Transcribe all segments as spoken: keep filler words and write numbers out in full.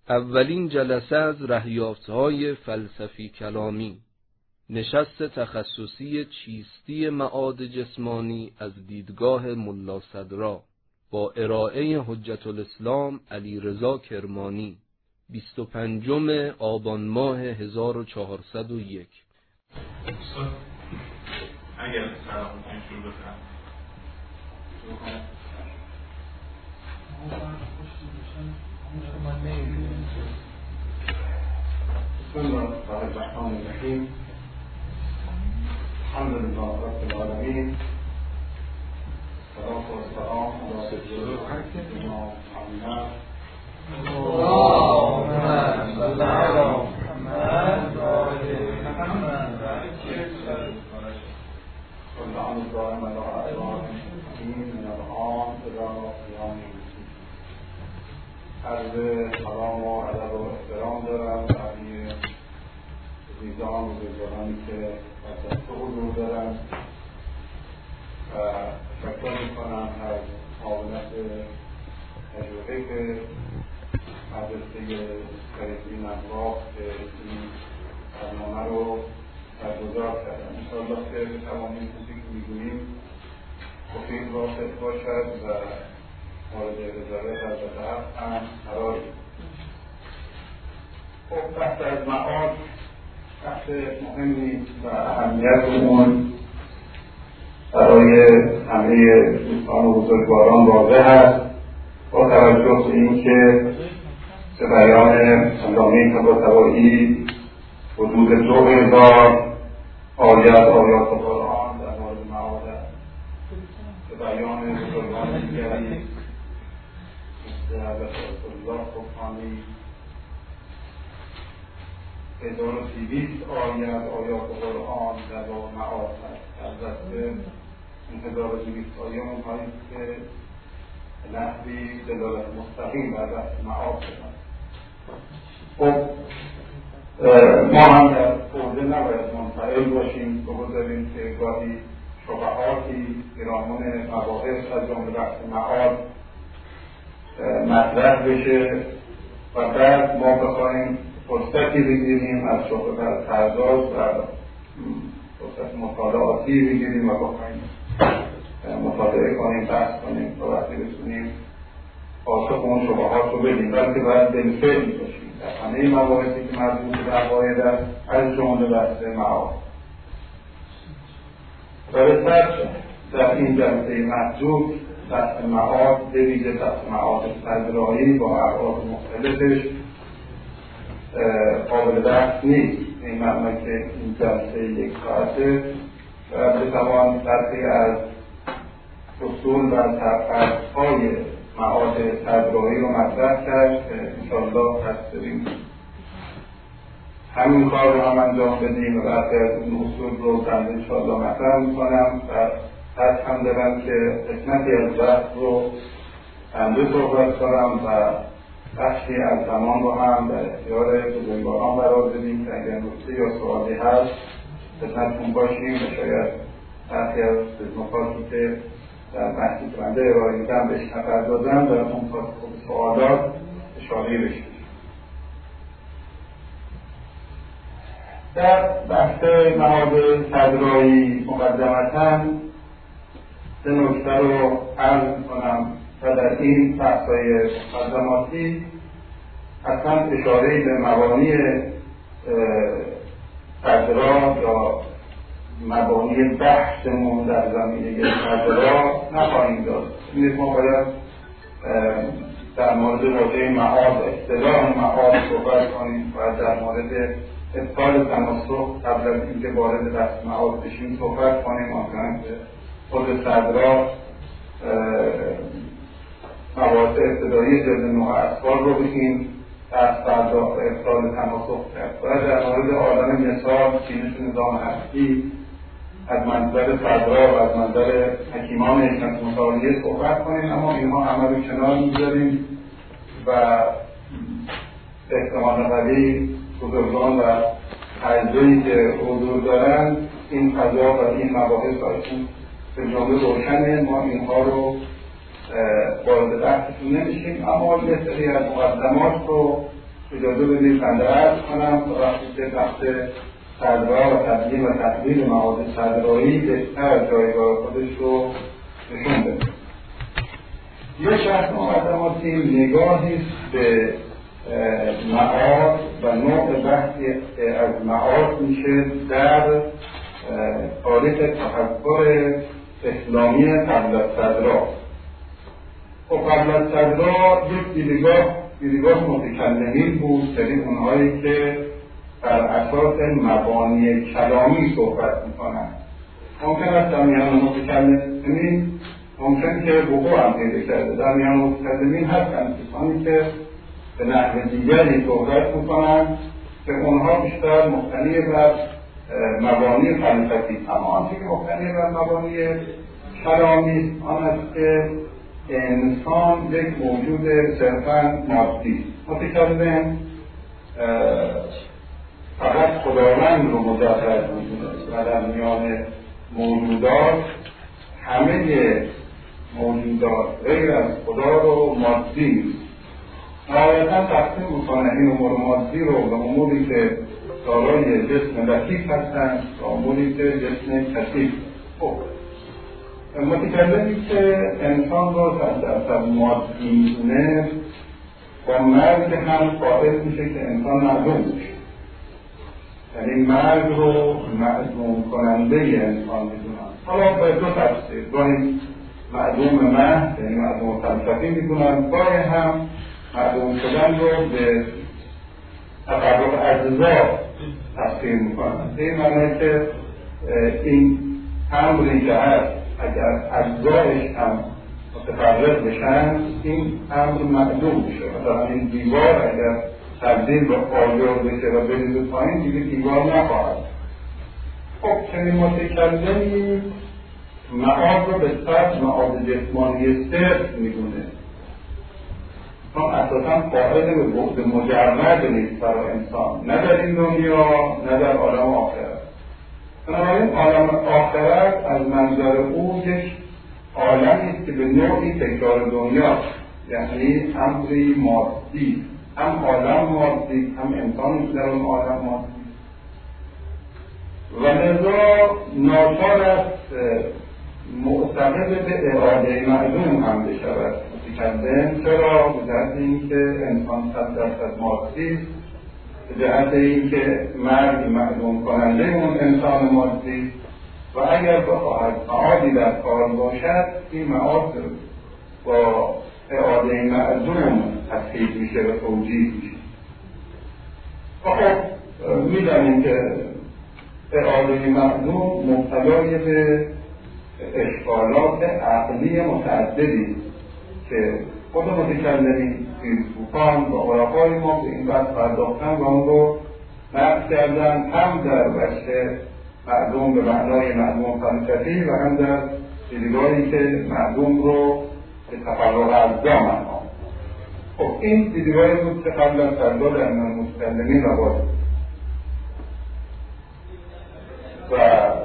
اولین جلسه از رهیافت‌های فلسفی کلامی، نشست تخصصی چیستی معاد جسمانی از دیدگاه ملا صدرا با ارائه حجت الاسلام علیرضا کرمانی، بیست و پنجم آبان ماه هزار و چهارصد و یک. اگر سلام کنید شروع بکنم. بسم الله الرحمن الرحیم. الحمد لله رب العالمین. صلاة و سلام علی سیدنا محمد. اللهم صل علی محمد و آل محمد. كل عام دائما على أعوان المسلمين من الآن إلى قيام الدين. عرض سلام و ادب و احترام دارم برای عزیزان و بزرگانی که در دست حضور دارم و تشکر میکنم از معاونت تجربه که مدرسه فریدین انواع که این برنامه رو برگزار کردن. انشاءالله که بتوانیم چیزی که میگوییم مفید واقع باشد و مورد رضایت حضرت حق هم قرار بگیرد. خب بحث از معاد بحث مهمی و اهمیت اون برای همه دوستان و بزرگواران واضح است، با توجه به اینکه به بیان علامه طباطبایی حدود دو هزار آیت آیات قرآن در مورد معاد است. به بیان بزرگان دیگری مثل حضرت الله سبحانی هزار و دویست آیت آیات قرآن در باب معاد است. البته این هزار و دویست آیه اونهایی که نحوی دلالت مستقیم بر بحث معاد شدند. خب ما هم در حوزه نباید منفعل باشیم، بگذاریم که گاهی شبهاتی پیرامون مباحث از جمله بحث معاد مطرح بشه و بعد ما بخواهیم فرصتی بگیریم از شبهه پرداز و فرصت مطالعاتی بگیریم و بخواهیم مطالعه کنیم، بحث کنیم تا وقتی بتونیم پاسخ اون شبهات رو بدیم، بلکه باید بالفعل باشیم در همه مباحثی که مربوط به عقاید است، از جمله بحث معاد. و به فرض در این جلسه محدود بحث معاد، به ویژه بحث معاد صدرایی با ابعاد مختلفش قابل بحث نیست. این معنی که این جلسه یک ساعته و بتوان برخی از اصول و فرق‌های معاد صدرایی رو مطرح کرد که انشاءالله قصد داریم همین کار رو هم انجام بدیم و برخی از اون اصول رو بنده انشاءالله مطرح میکنم و قصد هم دارم که قسمتی از بحث رو بنده صحبت کنم و بخشی از زمان رو هم در اختیار بزرگواران قرار بدیم که اگر نکته یا سوالی هست خدمتتون باشیم و شاید برخی از نکاتی که در بحثی که بنده ارائه میدم بهش نپردازم در اون سوالات اشاره بشه. در بحث معاد صدرایی مقدمتاً سه نکته رو عرض کنم و در این بحث‌های مقدماتی اصلا اشاره‌ای به مبانی صدرا یا مبانی بحثمون در زمینه صدرا نخواهیم داشت. این ما باید در مورد واژه معاد، اصطلاح معاد صحبت کنیم و در مورد ابطال تناسخ قبل از اینکه وارد بحث معاد بشیم صحبت کنیم. آنچنان که خود صدرا مباحث ابتدایی جلد نه اطفال رو بگیم بحث پرداخت ابطال تناسخ کرد. باید در مورد عالم مثال، چینش نظام هستی از منظر صدرا و از منظر حکیمان حکمت مطالعه صحبت کنیم، اما اینها همه رو کنار می‌گذاریم و احتمال قوی بزرگان و اعضایی که حضور دارن این فضا و این مباحث براشون به جمله روشنه. ما اینها رو وارد بحثشون نمیشیم، اما یه سری از مقدمات رو اجازه بدید بنده عرض کنم تا وقتی که بحث صدرها و تبیین و تحلیل مواد صدرایی بهتر از جایگاه خودش رو نشون بده. یه شرط مقدماتی نگاهی است به معاد و نوع بحثی از معاد میشه در تاریخ تفکر اسلامی قبل از صدرا. و قبل از صدرا یک دیدگاه دیدگاه متکلمین بود، سری اونهایی که بر اساس مبانی کلامی صحبت میکنن. ممکن است در میان متکلمین ممکن که وقوع هم پیدا کرده، در میان متکلمین هستند کسانی که به نحو دیگری صحبت میکنن که اونها بیشتر مبتنی بر مبانی فلسفی، اما آنچه که مبتنی بر مبانی کلامی آن است که انسان یک موجود صرفاً مادی است. متکلم فقط خداوند رو مجرد می‌دونه و در میان موجودات همه موجودات غیر از خدا رو مادی است. نهایتاً تقسیم می‌کنه این امور مادی رو به اموری که دارای جسم لطیف هستند و اموری که جسم کثیف. خب متکلمی که انسان رو در مادی می‌دونه با مرگ هم قائل میشه که انسان معدوم میشه، یعنی مرگ رو معدوم کننده انسان میدونن. حالا باید دو تفسیر، گاهی معدوم محض یعنی معدوم فلسفی میدونن، گاهی هم معدوم شدن رو به تفرق اجزا تفسیر میکنن. این معنی که این امری که هست اگر اجزایش هم متفرق بشن این امر معدوم میشه. مثلا این دیوار اگر تبدیل به آجر بشه و بریزه پایین دیگه دیوار نخواهد. خب چنین متکلمی معاد رو به صد معاد جسمانی صرف میدونه، چون اساسا قائل به بعد مجرد نیست برای انسان، نه در این دنیا نه در عالم آخرت. بنابراین عالم آخرت از منظر او یک عالمی است که به نوعی تکرار دنیاست، یعنی امری مادی، هم عالم مادی هم انسانی که در اون عالم مادی و لذا ناچار است معتقد به اراده معدوم هم بشود متکلم. چرا؟ به جهت اینکه انسان صد درصد مادی است، به جهت اینکه مرگ معدوم کننده اون انسان مادی و اگر بخواهد معادی در کار باشد این معاد با اراده معدوم تفسیر میشه و توجیه میشه. خب میدانیم که اراده معدوم مبتلای به اشکالات عقلی متعددی که خود متکلمین فیلسوفان و عرفای ما به این بحث پرداختن و اون رو نقد کردن، هم در بحث معدوم به معنای معدوم فلسفی و هم در دیدگاهی که معدوم رو به تفرق اجزا معنی. خب این دیدگاهی بود که قبل از صدرا در میان متکلمین رواج و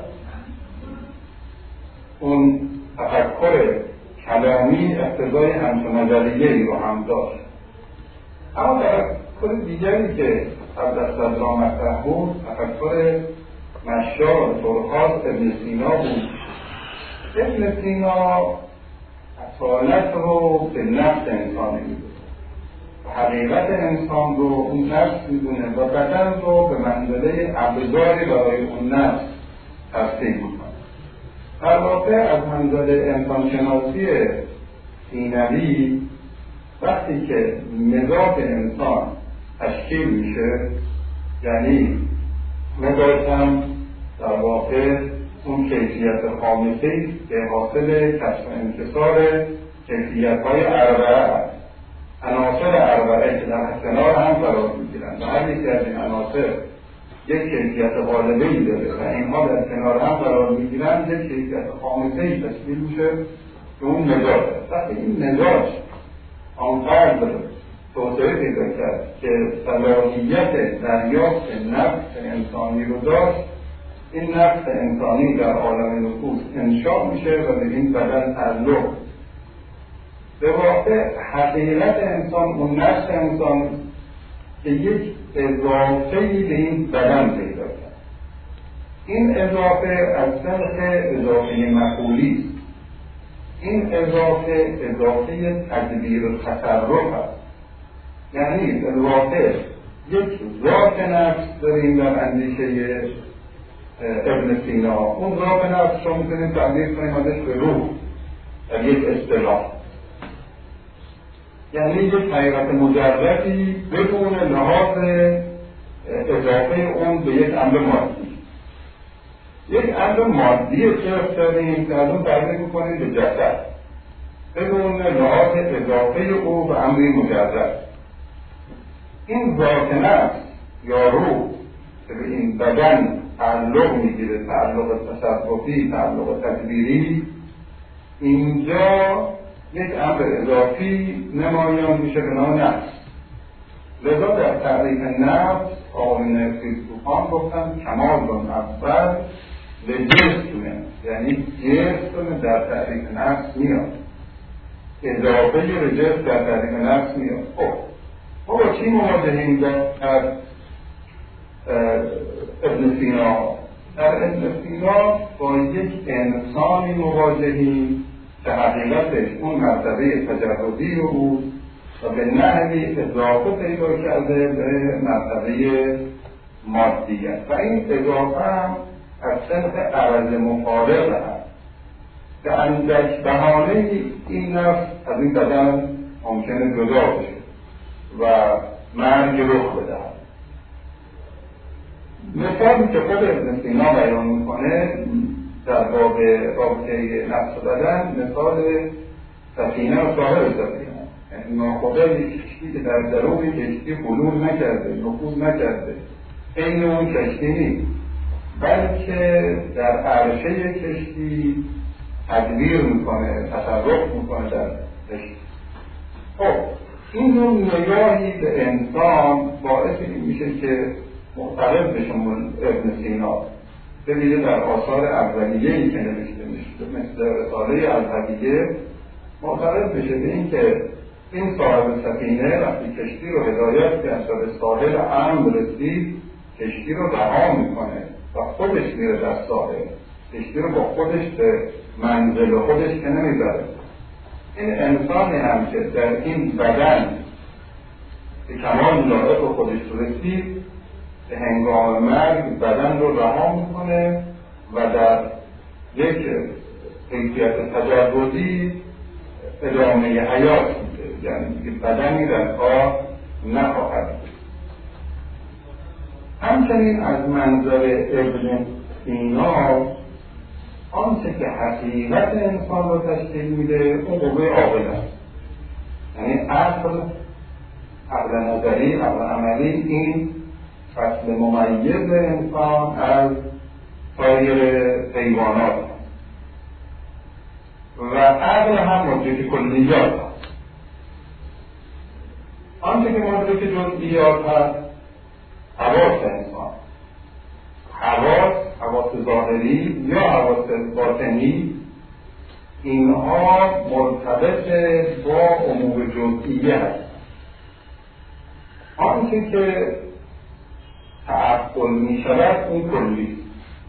اون تفکر کلامی اقتضای همچون نظریه‌ای رو هم داشت. اما تفکر دیگری که قبل از صدرا مطرح بود تفکر مشار به طور خاص ابن سینا بود. ابن سینا اصالت رو به نفس انسانی میدونه و حقیقت انسان رو اون نفس میدونه و بدن رو به منزله ابزاری برای اون نفس تفسیر میکنه. در واقع از منزله انسانشناسی سینوی وقتی که مزاج انسان تشکیل میشه، یعنی مزاج هم در واقع اون کیفیت خامسه‌ای که حاصل کسب و انکسار کیفیت‌های اربعه است. عناصر اربعه که در کنار هم قرار می‌گیرند و هر یکی از این عناصر یک کیفیت غالبه‌ای داره و اینها در کنار هم قرار می‌گیرند، یک کیفیت خامسه‌ای تشکیل میشه که اون مزاج است. وقتی این مزاج آنقدر توسعه پیدا کرد که صلاحیت دریافت نفس انسانی رو داشت، این نفس انسانی در عالم نفوس انشاء میشه و به این بدن تعلق. به واقع حقیقت انسان اون نفس انسان که یک اضافه‌ای به این بدن پیدا کرد. این اضافه از طریق اضافه مفعولی است. این اضافه اضافه تدبیر و تصرف است. یعنی اضافه یک ذات نفس داریم در اندیشه ابن سینا. اون ذات نفس رو میتونیم تعبیر کنیم ازش به روح در یک اصطلاح، یعنی یک حقیقت مجردی بدون لحاظ اضافه اون به یک امر مادی. یک امر مادی صرف داریم که از اون تعبیر میکنیم به جسد بدون لحاظ اضافه او به امری مجرد. این ذات نفس یا روح که به این بدن تعلق میگیره، تعلق تصرفی، تعلق تدبیری، اینجا یک امر اضافی نمایان میشه به نام نفس. لذا در تعریف نفس آقایان فیلسوفان گفتن کمال و اول به جسمه، یعنی جسم در تعریف نفس میاد، اضافه به جسم در تعریف نفس میاد. خب ما با چی مواجهیم در ابن سینا؟ در ابن سینا با یک انسانی مواجهیم که حقیقتش اون مرتبه تجردی رو بود و به نحوی اضافه پیدا کرده به مرتبه مادیت و این اضافه هم از صنف عرض مفارق هست که اندک بهانه این نفس از این بدن ممکنه جدا بشه و مرگ رخ بدهد. مثالی که خود ابن سینا بیان میکنه در باب رابطه نفس و بدن مثال سفینه و صاحب سفینه، یعنی ناخدا یک کشتی که در درون کشتی حلول نکرده، نفوذ نکرده، این اون کشتی نیست، بلکه در عرشه کشتی تدبیر میکنه، تصرف میکنه در کشتی. خب این نوع نگاهی به انسان باعث این میشه که معتقد بشه ابن سینا ببینید در آثار اولیه‌ای که نوشته میشه مثل رساله اولیه معتقد بشه به این که این صاحب سفینه وقتی کشتی رو هدایت کرد تا به ساحل امن رسید کشتی رو رها میکنه و خودش میره در ساحل، کشتی رو با خودش به منزل خودش که نمیبره. این انسانی هم که در این بدن به کمال لایق خودش رسید به هنگام مرگ بدن رو رها میکنه و در یک حیثیت تجردی ادامه حیات میده، یعنی که بدنی در کار نخواهد. همچنین از منظر ابن سینا آنچه که حقیقت انسان رو تشکیل میده اون قوه عاقل است، یعنی عقل، عقل نظری، عقل عملی، این فصل ممیز انسان از سایر حیوانات و عقل هم مدرک کلیات هست. آنچه که مدرک جزئیات هست حواس انسان، حواس، حواس ظاهری یا حواس باطنی، اینها مرتبط با امور جزئیه هست. آنچه که تعقل می شود اون کلی،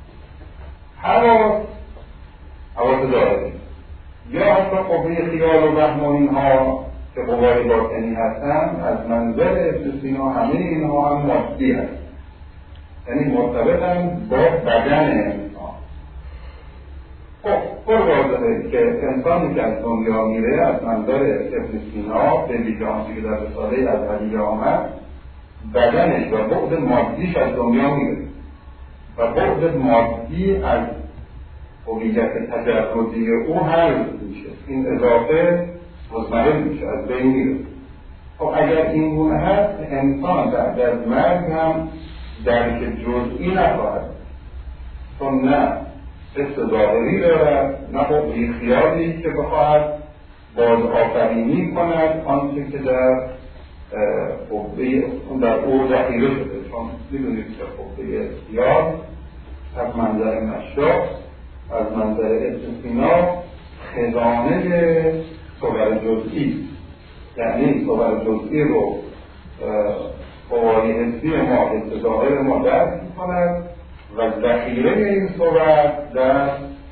حواس حواس ظاهری یا حتی قوه خیال و وهم و اینها که قوای باطنی هستند از منظر ابن سینا همه اینها هم مادی هست، یعنی مرتبطن با بدن انسان. خب پر واضحه که انسانی که از دنیا میره از منظر ابن سینا به ویژه آنچه که در رساله اولیه آمد بدنش و بعد مادیش از دنیا میره و بعد مادی از هویت تجردی او حل میشه، این اضافه مضمر میشه، از بین میره. خب اگر این گونه هست انسان بعد از مرگ هم درک جزئی نخواهد، چون نه حس ظاهری دارد نه قوی خیالی که بخواهد باز آفرینی کند آنچه که در قوه در او ذخیره شده، چون میدونید که قوه خیال از منظر مشاق از منظر ابن سینا خزانه صور جزئی، یعنی صور جزئی رو قوای اقتضای حسی ما اقتضای ما درک می‌کند و ذخیره این صورت در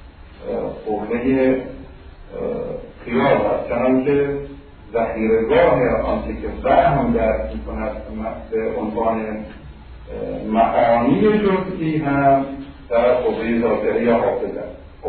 حوزه خیال هست، چنانکه ذخیره‌گاه آنچه که وهم درک می‌کند به عنوان معانی جزئی هم در حوزه ظاهری حافظه. خب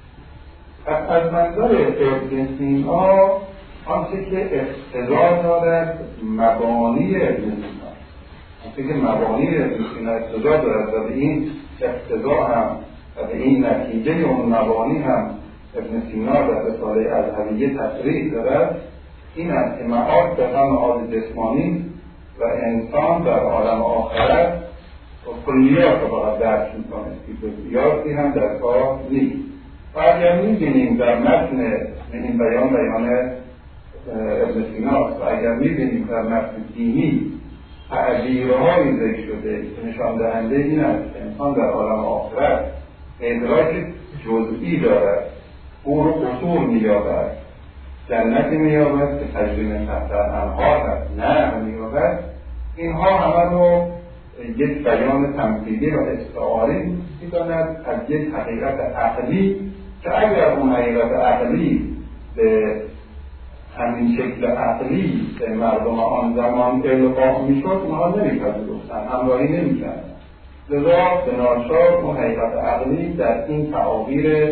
پس از منظر ابن سینا آنچه که اقتضا دارد مبانی ابن سینا، آنچه که مبانی ابن سینا اقتضا دارد و به این اقتضا هم و به این نتیجه اون مبانی هم ابن سینا در رساله ازهریه تصریح دارد، این است که معاد به هم معاد جسمانی و انسان در عالم آخرت و کلیات رو باید درک میکنه که جزئیاتی هم در کار نیست. و اگر میبینیم در متن این بیان بیان ابن سیناست و اگر میبینیم در متن دینی تعبیرهایی ذکر شده که نشان دهنده این است که انسان در عالم آخرت ادراک جزئی دارد، او رو قصور می‌یابد، جنتی می‌یابد که تجربه تحت انهار هست، نه می‌یابد، اینها همه رو یک بیان تمثیلی و استعاری می‌داند از یک حقیقت عقلی که اگر اون حقیقت عقلی به همین شکل عقلی به مردم آن زمان القا می‌شد، اونها نمی‌پذیرفتند، همراهی نمی‌کردند. لذا به ناچار اون حقیقت عقلی در این تعابیر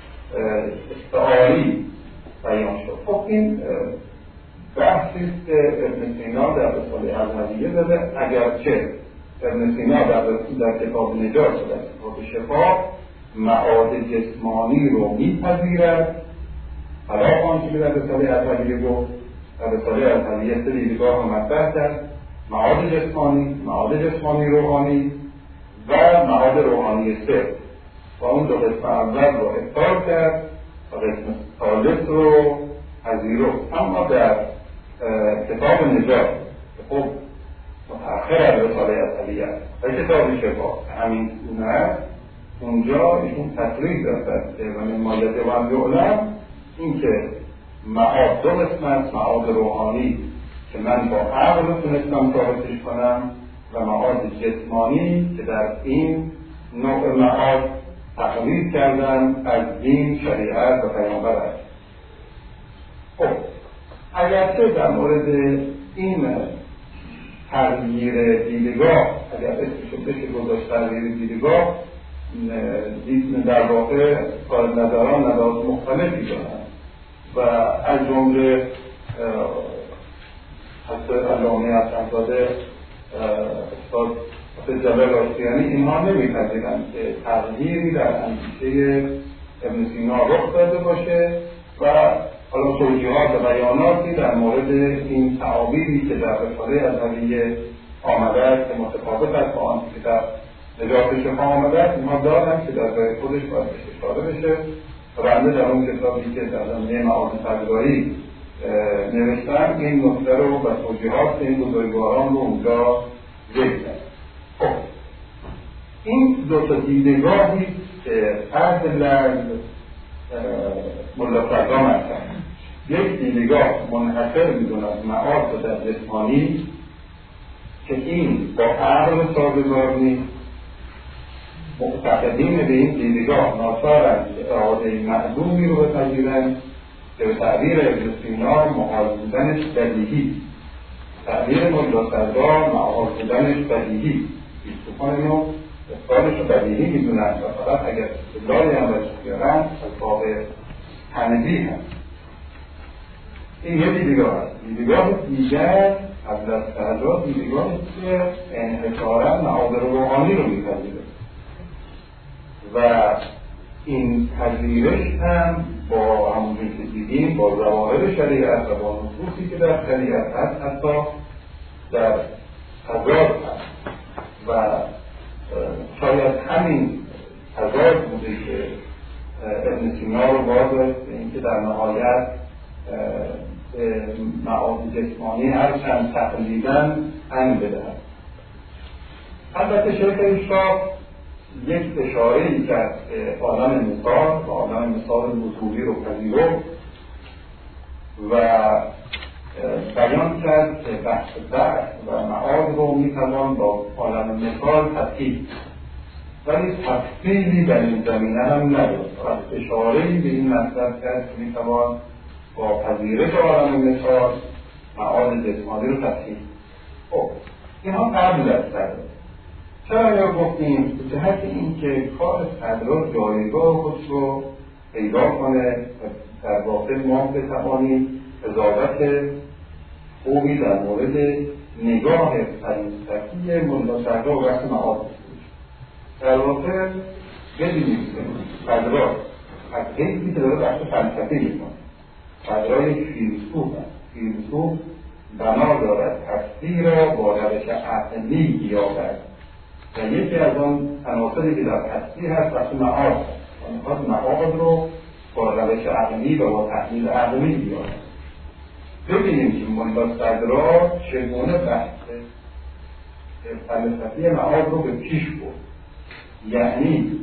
استعاری بیان شد. خب این بحثی است که ابن سینا در رساله ازهریه داده، اگرچه ابن سینا در, در کتاب نجات و در کتاب شفا معاد جسمانی رو میپذیرد، حالا آنچه که در رساله ازهریه گفت، در رساله ازهریه سه دیدگاه رو مطرح کرد: معاد جسمانی، معاد جسمانی روحانی و معاد روحانی صفر، و اون دو قسم اول رو ابطال کرد و قسم ثالث رو پذیرفت. اما در کتاب نجات که خب متأخر از رساله ازهریه است و کتاب شفا همین گونه است، اونجا ایشون تصریح دارد که و من مایده و هم یعلم این که معاد دو قسم است: معاد روحانی که من با عقل تونستم ثابتش کنم و معاد جسمانی که در این نوع معاد تقلید کردن از دین، شریعت و پیامبر است. خب اگرچه در مورد این تغییر دیدگاه، اگر اسمشو بشه گذاشت تغییر دیدگاه، در واقع کارنظران نظرات مختلفی دارند و از جمله حتی علامه اسدزاده، استاد حافظ جلال آشتیانی، اینها نمی‌پذیرند که تغییری در اندیشه ابن سینا رخ داده باشه و حالا توجیهات و بیاناتی در مورد این تعابیری که در رساله ازهریه آمده است که متفاوت است با آنچه که در نجات شفا آمده است، اینها دارند که در جای خودش باید اشاره بشه و بنده در اون کتابی که در زمینه معاد تجرایی نوشتم این نکته رو و توجیهات این بزرگواران رو اونجا ذکر کرد. خب این دو تا دیدگاهی که فرد لرز ملافظا مطرح، یک دیدگاه منحصر می‌دوند معاد در جسمانی که این با عقل سازگار نیست. معتقدین به این دیدگاه ناچارند که اراده معلومی رو بپذیرند که به تعبیر ابن سینا محال بودنش بدیهی، تعبیر ملاصدرا محال بودنش بدیهی، بیستوفان اینو افتادش رو بدیهی میدونند و فقط اگر استدلالی هم بهش بیارند از باب تنزیه هست. این یه دیدگاه هست. دیدگاه دیگر از دست فردا دیدگاه که انحصارا معاد روحانی رو میپذیره و این پذیرش هم با همونجور که دیدیم با ظواهر شریعت و با نصوصی که در شریعت هست حتی در تضاد هست و شاید همین تضاد بوده که ابن سینا رو باز به اینکه در نهایت معاد جسمانی هرچند تقلیداً هم بدهد. البته شیخ اشراق یک اشاره‌ای کرد که عالم مثال و عالم مثال وجودی رو پذیرفت و بیان کرد که بحث بعث و معاد رو میتوان با عالم مثال تفصیل، ولی تفصیلی در این زمینه هم نداشت. فقط اشاره‌ای به این مطلب کرد که میتوان با پذیرش عالم مثال معاد جسمانی رو تفصیل. خب اینها قبل از صدر. چرا یا گفتیم به جهت این که کار صدر جایگاه خودش رو پیدا کنه، در واقع ما بتوانیم قضاوت خوبی در مورد نگاه فلسفی ملا صدر و بحث معاد در واقع ببینیم که صدر از حیثی که داره بحث فلسفی میکنه. صدر یک فیلسوف هست. فیلسوف بنا دارد هستی را با روش عقلی بیابد و یکی از آن عناصری که در هستی هست بحث معاد هست. میخواد معاد رو با روش عقلی و با تحلیل عقلی بیابد. ببینیم که ملا صدر چگونه بحث فلسفی معاد رو به پیش برد. یعنی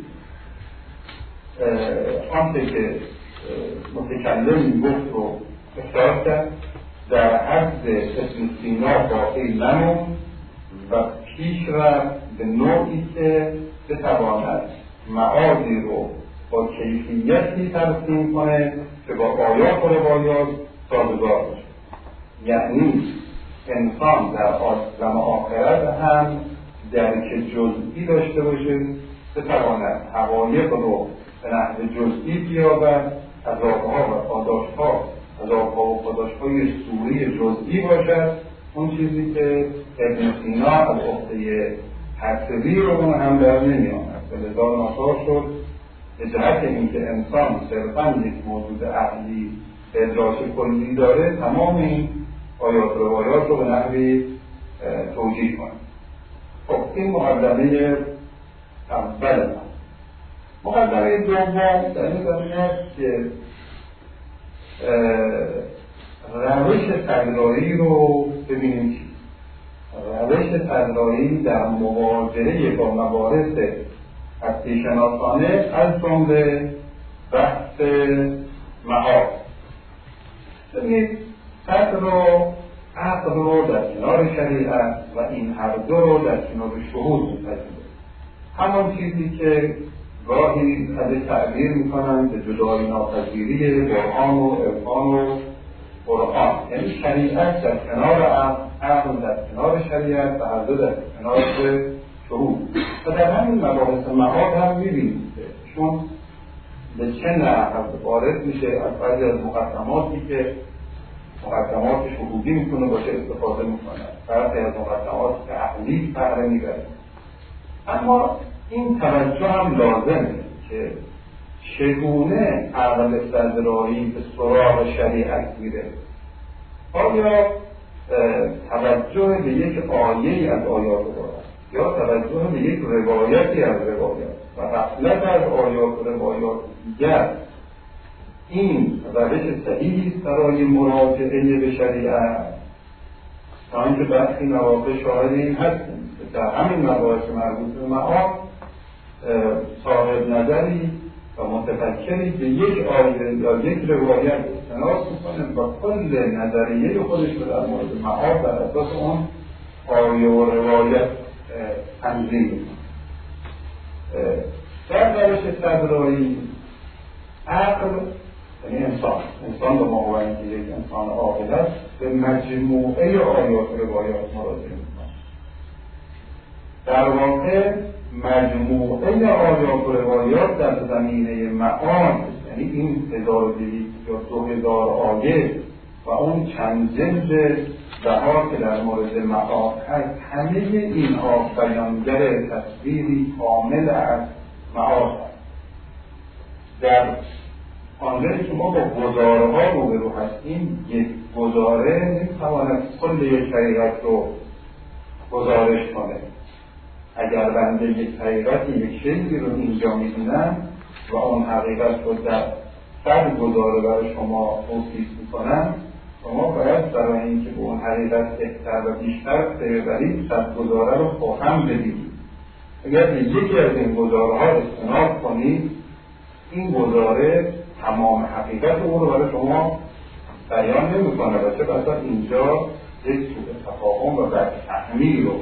آنچه که متکلم میگفت رو اختیار کرد، در حد ابن سینا باقی نموند و پیش رفت به نوعی که بتواند معادی رو با کیفیتی ترسیم کنه که با آیات و روایات سازگار باشه. یعنی انسان در عالم آخرت هم درک جزئی داشته باشه، بتواند حقایق رو به نحو جزئی بیابد، عذابها و پاداشها عذابها و پاداشهای صوری جزئی باشد. اون چیزی که ابن سینا از عهده حسبی رو اون هم در نمی آمد و لذا ناچار شد به جهت اینکه انسان صرفاً یک موجود عقلی ادراک کلی داره تمام این آیات و روایات رو به نحوی توجیه کنه. خب این مقدمه اول من. مقدمه دوم در این زمینه است که روش صدرایی رو ببینیم چی. روش صدرایی در مواجهه با مباحث هستی شناسانه از جمله بحث معاد. ببینید صدر رو عقل رو در کنار شریعت و این هر دو رو در کنار شهود می‌پذیره. همان چیزی که گاهی ازش تعبیر میکنند به جدایی ناپذیری برهان و عرفان و قرآن، یعنی شریعت در کنار عقل، عقل در کنار شریعت و هر دو در کنار شهود. و در همین مباحث معاد هم میبینید چون به چه نحو وارد میشه از بعضی از مقدماتی که مقدمات شهودی میتونه باشه استفاده میکنه، برخی از مقدماتی که عقلی بهره میبره. اما این توجه هم لازمه که چگونه عقل صدرایی به سراغ شریعت میره. آیا توجه به یک آیه از آیات قرآن یا توجه به یک روایتی از روایات و غفلت از آیات و روایات دیگر این روش صحیحی است برای مراجعه به شریعت؟ تا اینکه برخی مواقع شاهد این هستیم که در همین مباحث مربوط به معاد صاحب نظری و متفکری به یک آیه یا یک روایت استناد میکنه و کل نظریه خودش رو در مورد معاد بر اساس اون آیه و روایت تنظیم میکنه. در روش صدرایی عقل یعنی انسان انسان به ماهوانی که یک انسان عاقل است به مجموعه آیات و روایات مراجعه میکنه. در واقع مجموعه آیات و روایات در زمینه معاد، یعنی این هزار و دویست یا دو هزار آیه و اون چند جلد بها که در مورد معاد هست، همه اینها بیانگر تصویری کامل از معاد هست. در آنجایی که ما با گزاره‌ها روبرو هستیم، یک گزاره نمی‌تواند کل یک حقیقت رو گزارش کنه. اگر بنده یک حقیقتی یک شیئی رو اینجا می‌بینم و اون حقیقت رو در صد گزاره برای شما توصیف می‌کنم، شما باید برای اینکه به اون حقیقت بهتر و بیشتر پی ببرید صد گزاره رو فهم بدید. اگر به یکی از این گزاره‌ها استناد کنید، این گزاره تمام حقیقت او رو برای شما بیان نمی‌کنه و چه بسا اینجا یک سوء تفاهم و بدفهمی رو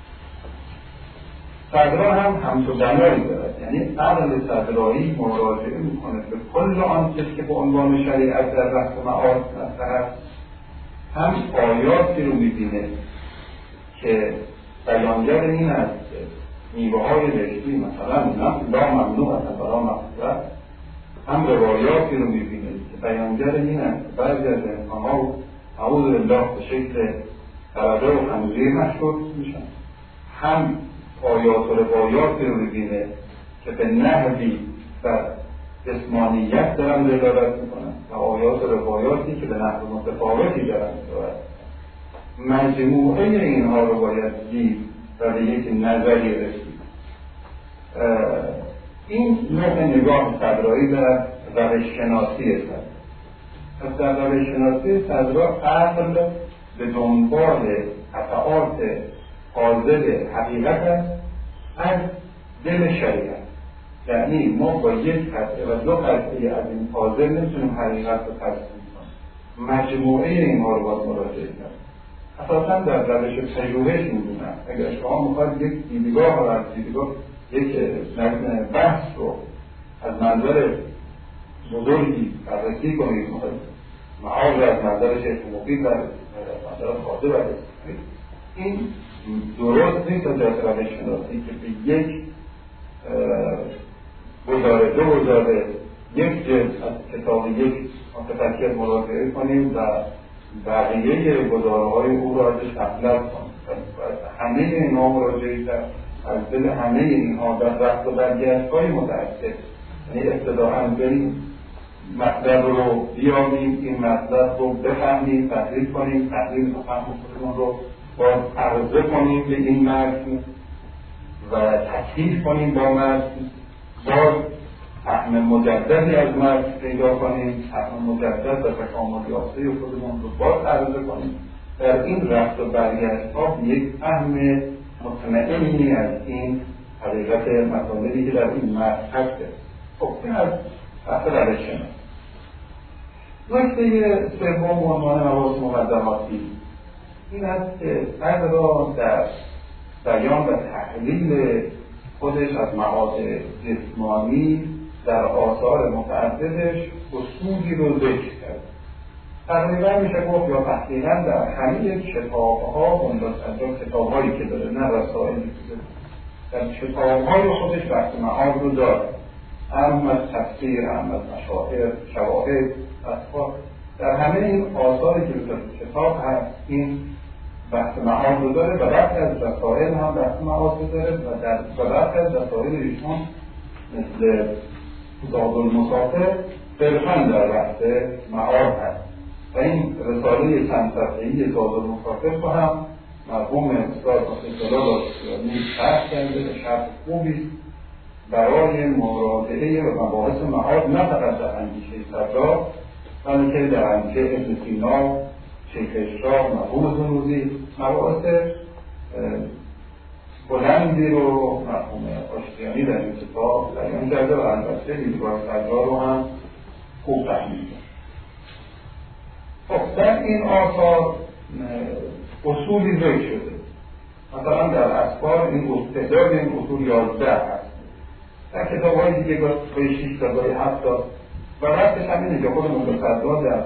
صدرا هم همسودنایی دارد. یعنی عقل صدرایی مراجعه میکنه به کل آن چیزی که به عنوان شریعت در بحث معاد مطرح است، هم آیاتی رو میبینه که بیانگر این است که میوه های رشدی مثلا لا ممنوع است برای مقصود، هم روایاتی رو میبینه که بیانگر این است که بعضی از انسان‌ها اعوذ بالله به شکل درجه و خنزیر مشهور میشن، هم آیات و روایاتی رو میبینه که به نحوی و جسمانیت دارن دلالت میکنن و آیات و روایاتی که به نحو متفاوتی دارن دلالت میکنن. مجموعه اینها رو باید دید و به یک نظری رسید. این نوع نگاه صدرایی در روش شناسی است. پس در روش شناسی صدرا عقل به دنبال قطعات حاضر حقیقت است از دل شریعت. یعنی ما با یک قطعه و دو قطعه از این حاضر نمیتونیم حقیقت رو ترسیم کنیم، مجموعه اینها رو باید مراجعه کرد. اساسا در روش پژوهش میدونم اگر شما میخواید یک دیدگاه رو از دیدگاه یک بحث رو از منظر بزرگی بررسی کنید، میخواید معاد از منظر شیخ مفید و از منظر خاطر بررسی کنید، این درست نیست از روش شناسی که به یک گزاره دو گزاره یک جلد از کتاب یک متفکر مراجعه کنیم و بقیه گزاره های او را ازش غفلت کنیم. همه اینها مراجعه کرد از دل همه اینها در رفت و برگشت های متأثر، یعنی ابتداءً بریم مطلب رو بیابیم، این مطلب رو بفهمیم، تحلیل کنیم، تحلیل و فهم خودمون رو باز عرضه کنیم به این متن و تحقیق کنیم با متن، باز فهم مجددی از متن پیدا کنیم، فهم مجدد و تکامل یافته خودمون رو باز عرضه کنیم. در این رفت و برگشت ها یک فهم مطمئنی از این حقیقت مطالبی که در این متن هسته. خب این از بحث روش شناسی. نکته سوم عنوان مباحث مقدماتی این است که صدرا در بیان و تحلیل خودش از معاد جسمانی در آثار متعددش اصولی رو ذکر کرد. تقریبا میشه گفت یا تحقیقا در همه کتاب‌ها منتظر کتاب‌هایی که داره، نه رسائلی که در کتاب‌های خودش بحث معاد رو داره، هم از تفسیر، هم از مشاهد، شواهد، اطفال، در همه این آثاری که در کتاب هست این بحث معاد رو داره و برخی از رسائل هم بحث معاد رو داره و در برخی از رسائل ایشون مثل زاد المسافر صرفاً در بحث معاد هست و این رساله چند صفحه‌ای زاد المسافر رو هم مرحوم استاد اصطلاح داشتیانی شرح کرده و شرح خوبی برای مراجعه و مباحث معاد نه فقط در اندیشه صدرا بلکه در اندیشه ابن سینا، شیخ اشراق، مرحوم سنوسی مباحث بلندی رو مرحوم آشتیانی در این کتاب بیان کرده و البته دیدگاه صدرا رو هم خوب تحلیل کرده. خب در این آثار اصولی ذکر شده، مثلا در اسفار این تعداد این اصول یازده هست، در کتاب های دیگه گاهی شیش تا گاهی هفت تا و رفتش همینه که خودمون به صدرا در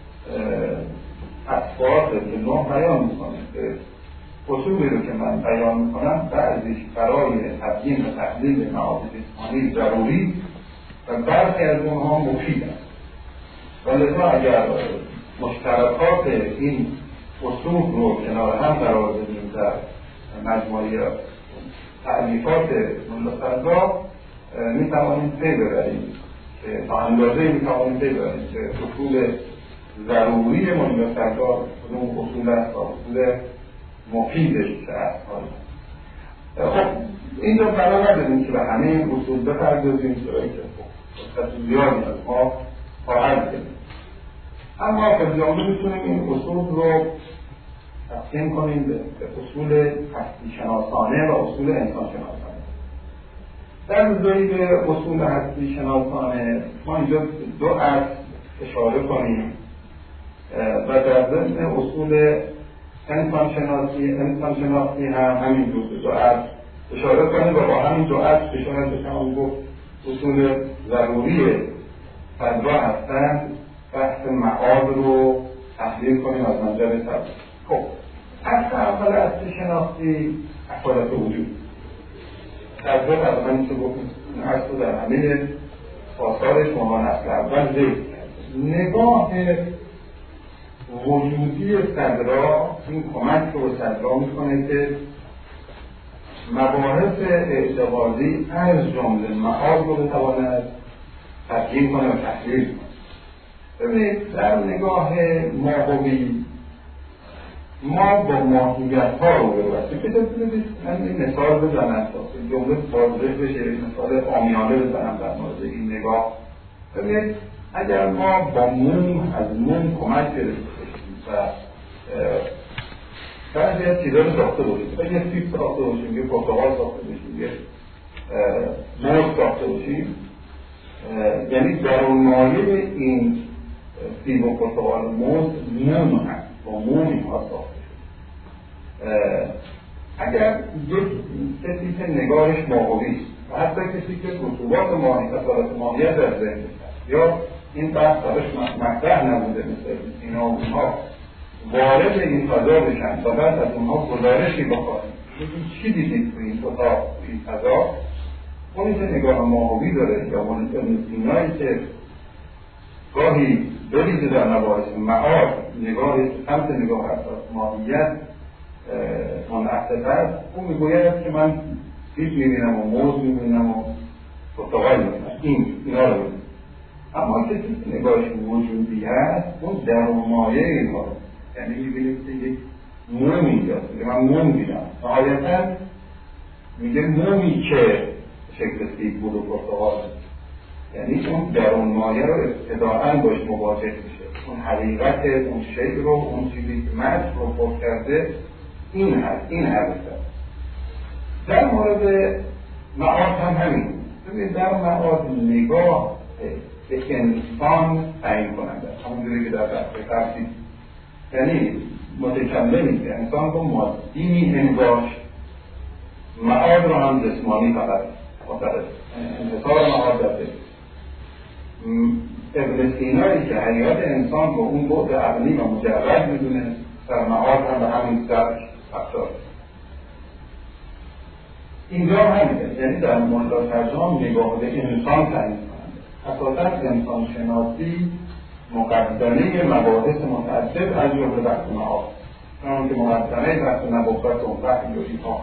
اسفار که نه بیان میکنه که اصولی رو که من بیان میکنم بعضیش برای تبیین و تحلیل معاد جسمانی ضروری و برخی از اونها مفید است و لذا اگر مشترکات این اصول رو کنار هم قرار بدیم در مجموعه تألیفات ملا صدرا میتوانیم پی ببریم که تا اندازه میتوانیم پی ببریم که اصول ضروری ملا صدرا کدوم اصول است و اصول مفیدش چه است. خب این رو بنا نداریم که به همه این اصول بپردازیم چرایی که خب زیادی از ما خواهد کنیم، اما فضیانه میتونیم این اصول رو تقسیم کنیم به اصول هستی شناسانه و اصول انسان شناسانه. در نظری به اصول هستی شناسانه ما اینجا دو اصل اشاره کنیم و در ضمن اصول انسان شناسی انسان شناسی هم همین دو دو اصل اشاره کنیم و با همین دو اصل اشاره بشم گفت اصول ضروری فضا هستند بحث معاد رو تحلیل کنیم از منظر طبیعی. خب اصل اول اصل شناختی اصالت وجود تجربه تقریبا که گفتیم اصل در همه آثارش مهمان اصل اول ذکر نگاه وجودی صدرا این کمک رو به صدرا میکنه که مباحث اعتقادی از جمله معاد رو بتواند تبیین کنه و تحلیل کنه. ببینید در نگاه ماهوی ما با ماهیت ها رو ببستیم که ببینید من این مثال بزنم تا جمله واضح بشه مثال عامیانه بزنم در مورد این نگاه. ببینید اگر ما با موم از موم کمک گرفتیم و بعضی از چیزا رو ساخته باشیم یه سیب ساخته باشیم یه پرتقال ساخته باشیم یه مرغ ساخته باشیم یعنی درون مایه این سیب و پرتقال مرغ موم هست با موم اینها ساخته شد. اگر یک کسی که نگاهش ماهوی است و حتی کسی که رسوبات ماهی اصالت ماهیت در ذهن است یا این بحث درش مطرح نبوده مثل اینا و اونها وارد این فضا بشن تا بعد از اونها گزارشی بخواهیم چی دیدید تو این اتاق این فضا اونی که نگاه ماهوی داره یا اونی که اینایی که گاهی بریده در مباحث معاد نگاه سمت نگاه اساس ماهیت منعطف است اون میگوید که من سیب میبینم و موز میبینم و پرتقال میبینم این اینا رو میبینم. اما کسی که نگاهش وجودی هست اون درون مایه اینها یعنی میبینید که یک موم اینجاست میگه من موم دیدم نهایتا میگه مومی که شکل سیب بود و پرتقال یعنی اون درون مایه رو ابتداعاً باش مواجه میشه اون حقیقت اون شی رو اون چیزی که متن رو پر کرده این هست این هست. در مورد معاد هم همین ببینید در معاد نگاه به انسان تعیین کننده همونجوری که در دسته قبلی یعنی متکلمی که انسان رو مادی می‌انگاشت معاد رو هم جسمانی فقط متعرض انحصار معاد داده. ابن سینایی که حقیقت انسان رو اون بعد عقلی و مجرد میدونه در معاد هم به همین سرش افزار اینجا همینه یعنی در مورد ترجمه نگاه به انسان تعیین کننده اساساً انسان شناسی مقدمه مباحث متعدد از جمله بحث معاد چون که مقدمه بحث نبوت و وحی و اینها.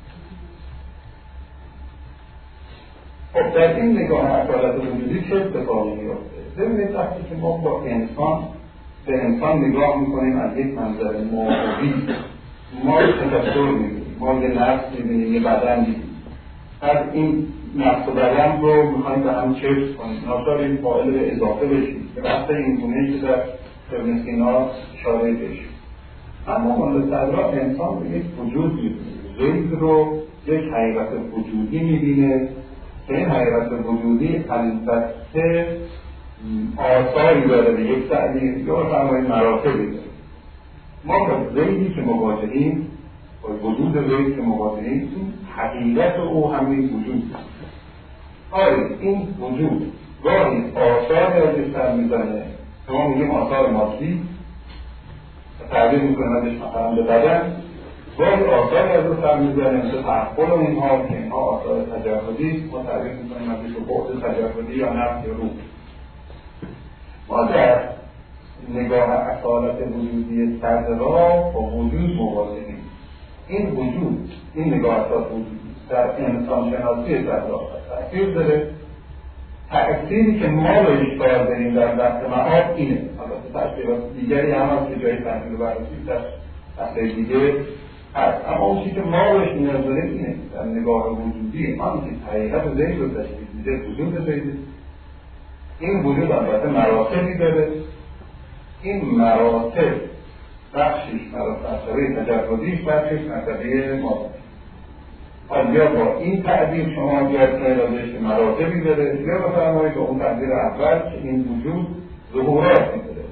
خب در این نگاه اصالت وجودی چه اتفاقی میفته؟ ببینید وقتی که ما با انسان به انسان نگاه میکنیم از یک منظر ماهوی ما تفکر میبینیم ما یه نفس میبینیم یه بدن میبینیم از این نفس و بدن رو میخوایم به هم چفت کنیم ناچار این فاعل به اضافه بشیم که وقت این گونه‌ای که در ابن سینا اشاره بشیم. اما مورد صدرا انسان به یک وجود میبینه غیب رو یک حقیقت وجودی میبینه که این حقیقت وجودی البته آثاری داره به یک تعبیر یا فرمایید مراتبی داره. ما با غیبی که مواجهیم با وجود غیب که مواجهیم حقیقت او همین وجود است. آیا این وجود گاهی آثاری ازش سر میزنه که ما میگیم آثار مادی تعبیر میکنیم ازش مثلا به بدن گاهی آثاری ازش سر میزنه مثل تحقل و اینها که اینها آثار تجردی ما تعبیر میکنیم ازش به بعد تجردی یا نفس یا روح. ما در نگاه اصالت وجودی صدرا با وجود مواجهیم. این وجود این نگاه اصالت وجودی در انسان شناسی صدرا تأثیر داره. تأثیری که ما رو اشکار داریم در بحث معاد اینه. البته تأثیرات دیگری هم هست که جای تحلیل و بررسی در بحث دیگه هست اما اون چیزی که ما روش نیاز داریم اینه در نگاه وجودی آن که حقیقت ذهن رو تشکیل میده وجود ذهن. این وجود البته مراتبی داره. این مراتب بخشش مراتب تجردیش بخشش مرتبه ما یا با این تعبیر شما گرد کنید که مراتبی داره یا بفرمایید با اون تعبیر اول که این وجود ظهورات میده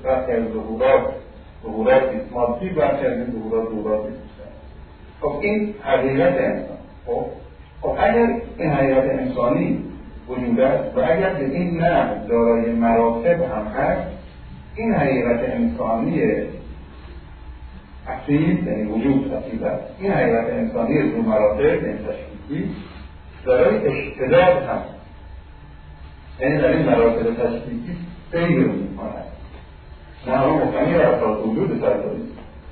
وقتی از ظهورات ظهورات مادی وقتی از این ظهورات ظهورات بیشتر. خب این حقیقت انسان. خب خب اگر این حقیقت انسانی وجود است و اگر به این نحو دارای مراتب هم هست، این حقیقت انسانی اصیل یعنی وجود اصیل است، این حقیقت انسانی دو مراتب یعنی تشکیکی دارای اشتداد هم، یعنی در این مراتب تشکیکی سیر می‌کند. نه هم مفهمی را اساس وجود سرزایی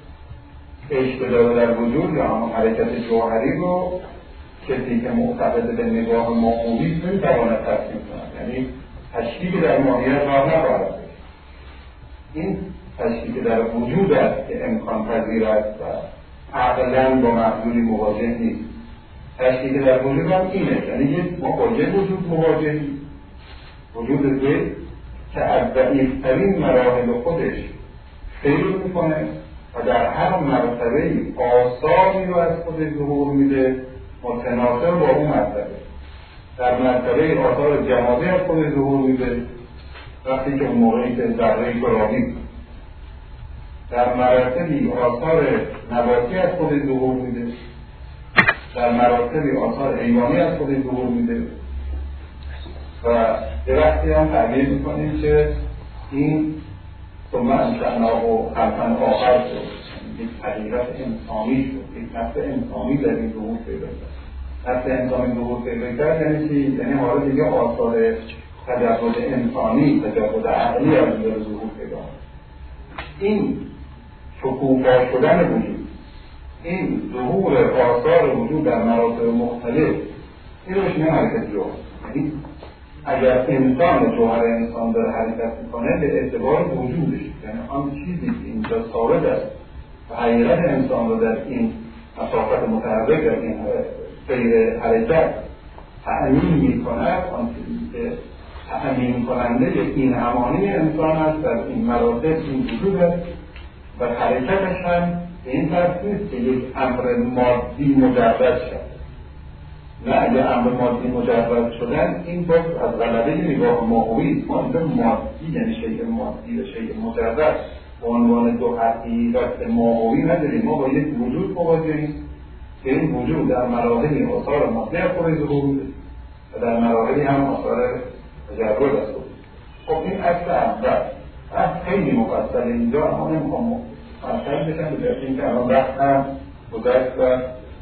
اشتداد در وجود یا هم حرکت جوهری رو کسی که معتقد به نگاه ماهوی نمی‌تواند ترسیم کند، یعنی تشکیک در ماهیت راه نخواهد داشت. این تشکیک در وجود است که امکان پذیر است و عقلاً با محدودی مواجه نیست. تشکیک در وجود هم اینه، یعنی یک ما با یک وجود مواجهیم، وجود ذهن که از ضعیفترین مراحل خودش سیر میکنه و در هر مرتبه آثاری رو از خودش ظهور میده متناسب با اون مرتبه. در مرتبه آثار جمادی از خودش ظهور میده وقتی که اون موقعی که ذره گلابی، در مرتبه آثار نباتی از خودش ظهور میده، در مراتب آثار حیوانی از خودش ظهور میده و یه وقتی هم تعبیر میکنیم که این ثم انشأناه خلقا آخر شد، یک حقیقت انسانی شد، یک نفس انسانی در این ظهور پیدا کرد. نفس انسانی ظهور پیدا کرد یعنی چی؟ یعنی حالا دیگه آثار تجرد انسانی، تجرد عقلی از این ظهور پیدا کرد. این شکوفا شدن وجود، این ظهور آثار وجود در مراتب مختلف، این روش میگن حرکت جوهر. یعنی اگر انسان جوهر انسان داره حرکت میکنه به اعتبار وجودش، یعنی آن چیزی که اینجا ثابت است و حقیقت انسان رو در این مسافت متحرک در این سیر حرکت تأمین میکند، آن چیزی که تأمین کننده این همانی انسان است در این مراتب این وجود است و حرکتش هم به این طرف نیست که یک امر مادی مجرد شد. نه، اگر امر مادی مجرد شدن این باز از غلبه نگاه ماهویی، ما اینجا مادی یعنی شیء مادی و شیء مجرد به عنوان دو حقیقت ماهویی نداریم. ما با یک وجود مواجهیم که این وجود در مراحل آثار مادی از خودش ظهور میده و در مراحلی هم آثار تجرد از خودش. خب این اصل اول از خیلی مفصل اینجا، اما نمیخوام مطرح بشن به جایی که الان وقتم گذشت و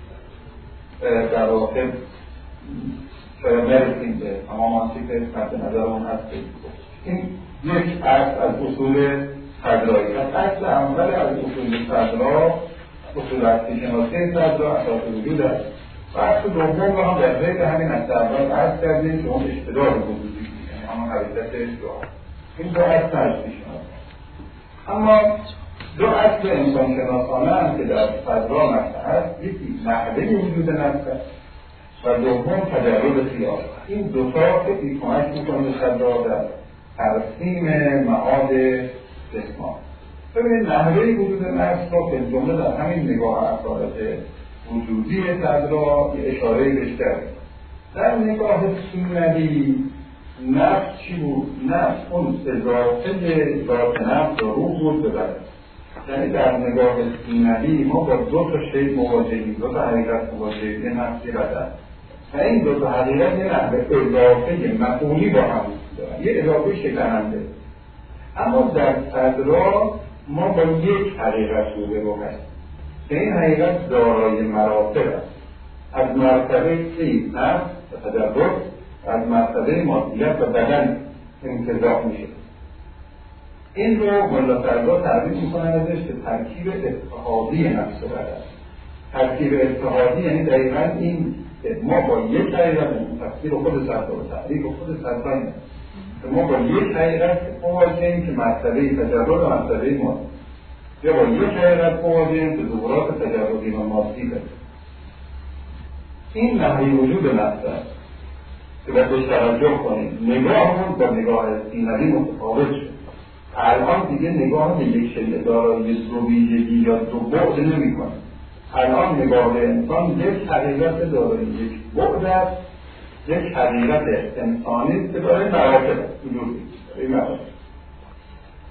در واقع شاید نرسیم به تمام آنچه که مد نظر اون هست. این یک اصل از اصول فضایی است. اصل اول از اصول فضا اصول هستی شناسی فضا اساس وجود است و اصل دوم رو هم در ذکر همین اصل اول عرض کردیم که اون اشتدار وجودی، یعنی همون حرکت جوهر. این دو اصل هستی شناسی. اما دو اصل انسان شناسانه هم که در فضا مطرح است، یکی نحوه وجود نفس است و دوم تجرد خیال. این دو تا خیلی کمک میکنه به فضا در ترسیم معاد جسمان. ببینید نحوه وجود نفس را به جمله در همین نگاه اصالت وجودی فضا یه اشاره بیشتر. در نگاه سنوی نفس چی بود؟ نفس اون اضافه ذات نفس و روح بود ببرد. یعنی در نگاه سنوی ما با دو تا شیء مواجهیم، دو تا حقیقت مواجهیم، یه نفسی بدن و این دو تا حقیقت یه نحوه اضافه مفهومی با هم دارن، یه اضافه شکننده. اما در فضا ما با یک حقیقت روبرو هستیم که این حقیقت دارای مراتب است. از مرتبه سید نفس و تجرد از مرتبه مادیت و بدن انتزاع میشه. این رو ملا فردا تعریف میکنن ازش به ترکیب اتحادی نفس و بدن. ترکیب اتحادی یعنی دقیقا این ما با یک حقیقت، تفسیر خود سردا و تعریف خود سردا اینه ما با یک حقیقت مواجهیم که مرتبه تجرد و مرتبه مادی، یا با یک حقیقت مواجهیم که ظهورات تجردی و مادی داره. این نحوه وجود نفس است که باید بهش توجه کنیم. نگاهمون با نگاه سینوی متفاوت شد. الان دیگه نگاه به یک شیء دارای دو ویژگی یا دو بعد نمی‌کنه. الان نگاه به انسان یک حقیقت دارای یک بعد است، یک حقیقت انسانی است که دارای مراتب وجود داره.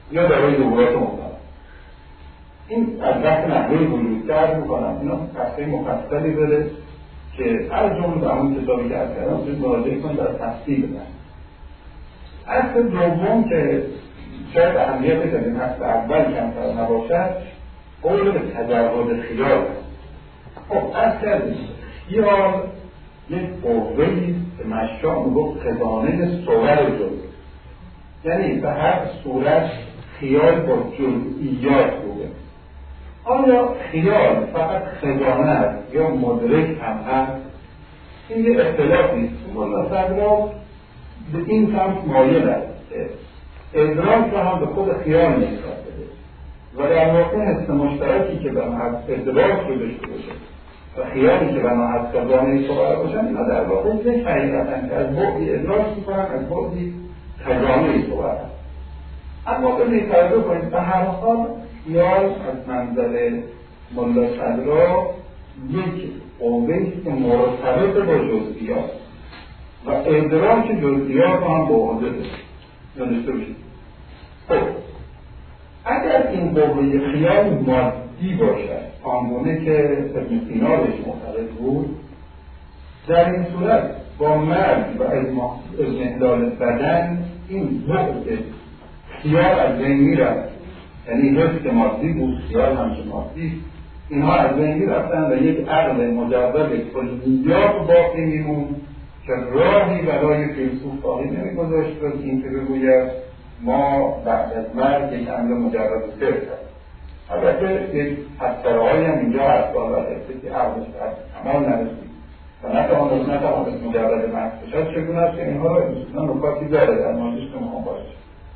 یا دارای ظهورات مختلف. این از وقت نحوه وجود کرد میکنم اینا قصه مفصلی داره که هر جمله به همون کتابی که از کردم باید مراجعه کنید در تفصیل بدن. اصل دوم که شاید اهمیت بدیم اصل اول کمتر نباشد قول به تجرد خیال هست. خب از کردیم خیال یک قوهی که مشا میگفت خزانه صور جز، یعنی به هر صورت خیال با جزئیات بوده. آیا خیال فقط خزانه است یا مدرک هم هست؟ این یه اختلاف نیست. مولا صدرا به این سمت مایل است که ادراک را هم به خود خیال نسبت بده و در واقع حس مشترکی که به محض ادراک رو داشته باشه و خیالی که به محض خزانه صور باشن، اینا در واقع یک حقیقتن که از بعدی ادراک میکنن، از بعدی خزانه صور هست. اما ببینید توجه کنید به هر حال خیال از منظر ملا صدرا یک قوه‌ای که مرتبط با جزئیات و ادراک جزئیات رو هم به عهده داشته باشید. خب اگر این قوه خیال مادی باشد آنگونه که ابن سینا بهش معتقد بود، در این صورت با مرگ و اضمحلال بدن این بعد خیال از بین میرفت، یعنی حس مادی بود، خیال همچه مادی، اینها از بین میرفتن و یک عقل مجرد کلیات باقی میمون که راهی برای فیلسوف باقی نمیگذاشت و این که بگوید ما بعد از مرگ یک عمل مجرد صرف هست. البته یک تذکره‌هایی هم اینجا هست بالا که عقلش در کمال نرسید و نتوانست نتوانست مجرد مرگ باشد. چگونه است که اینها را نکاتی داره در موردش که میخوام باشه.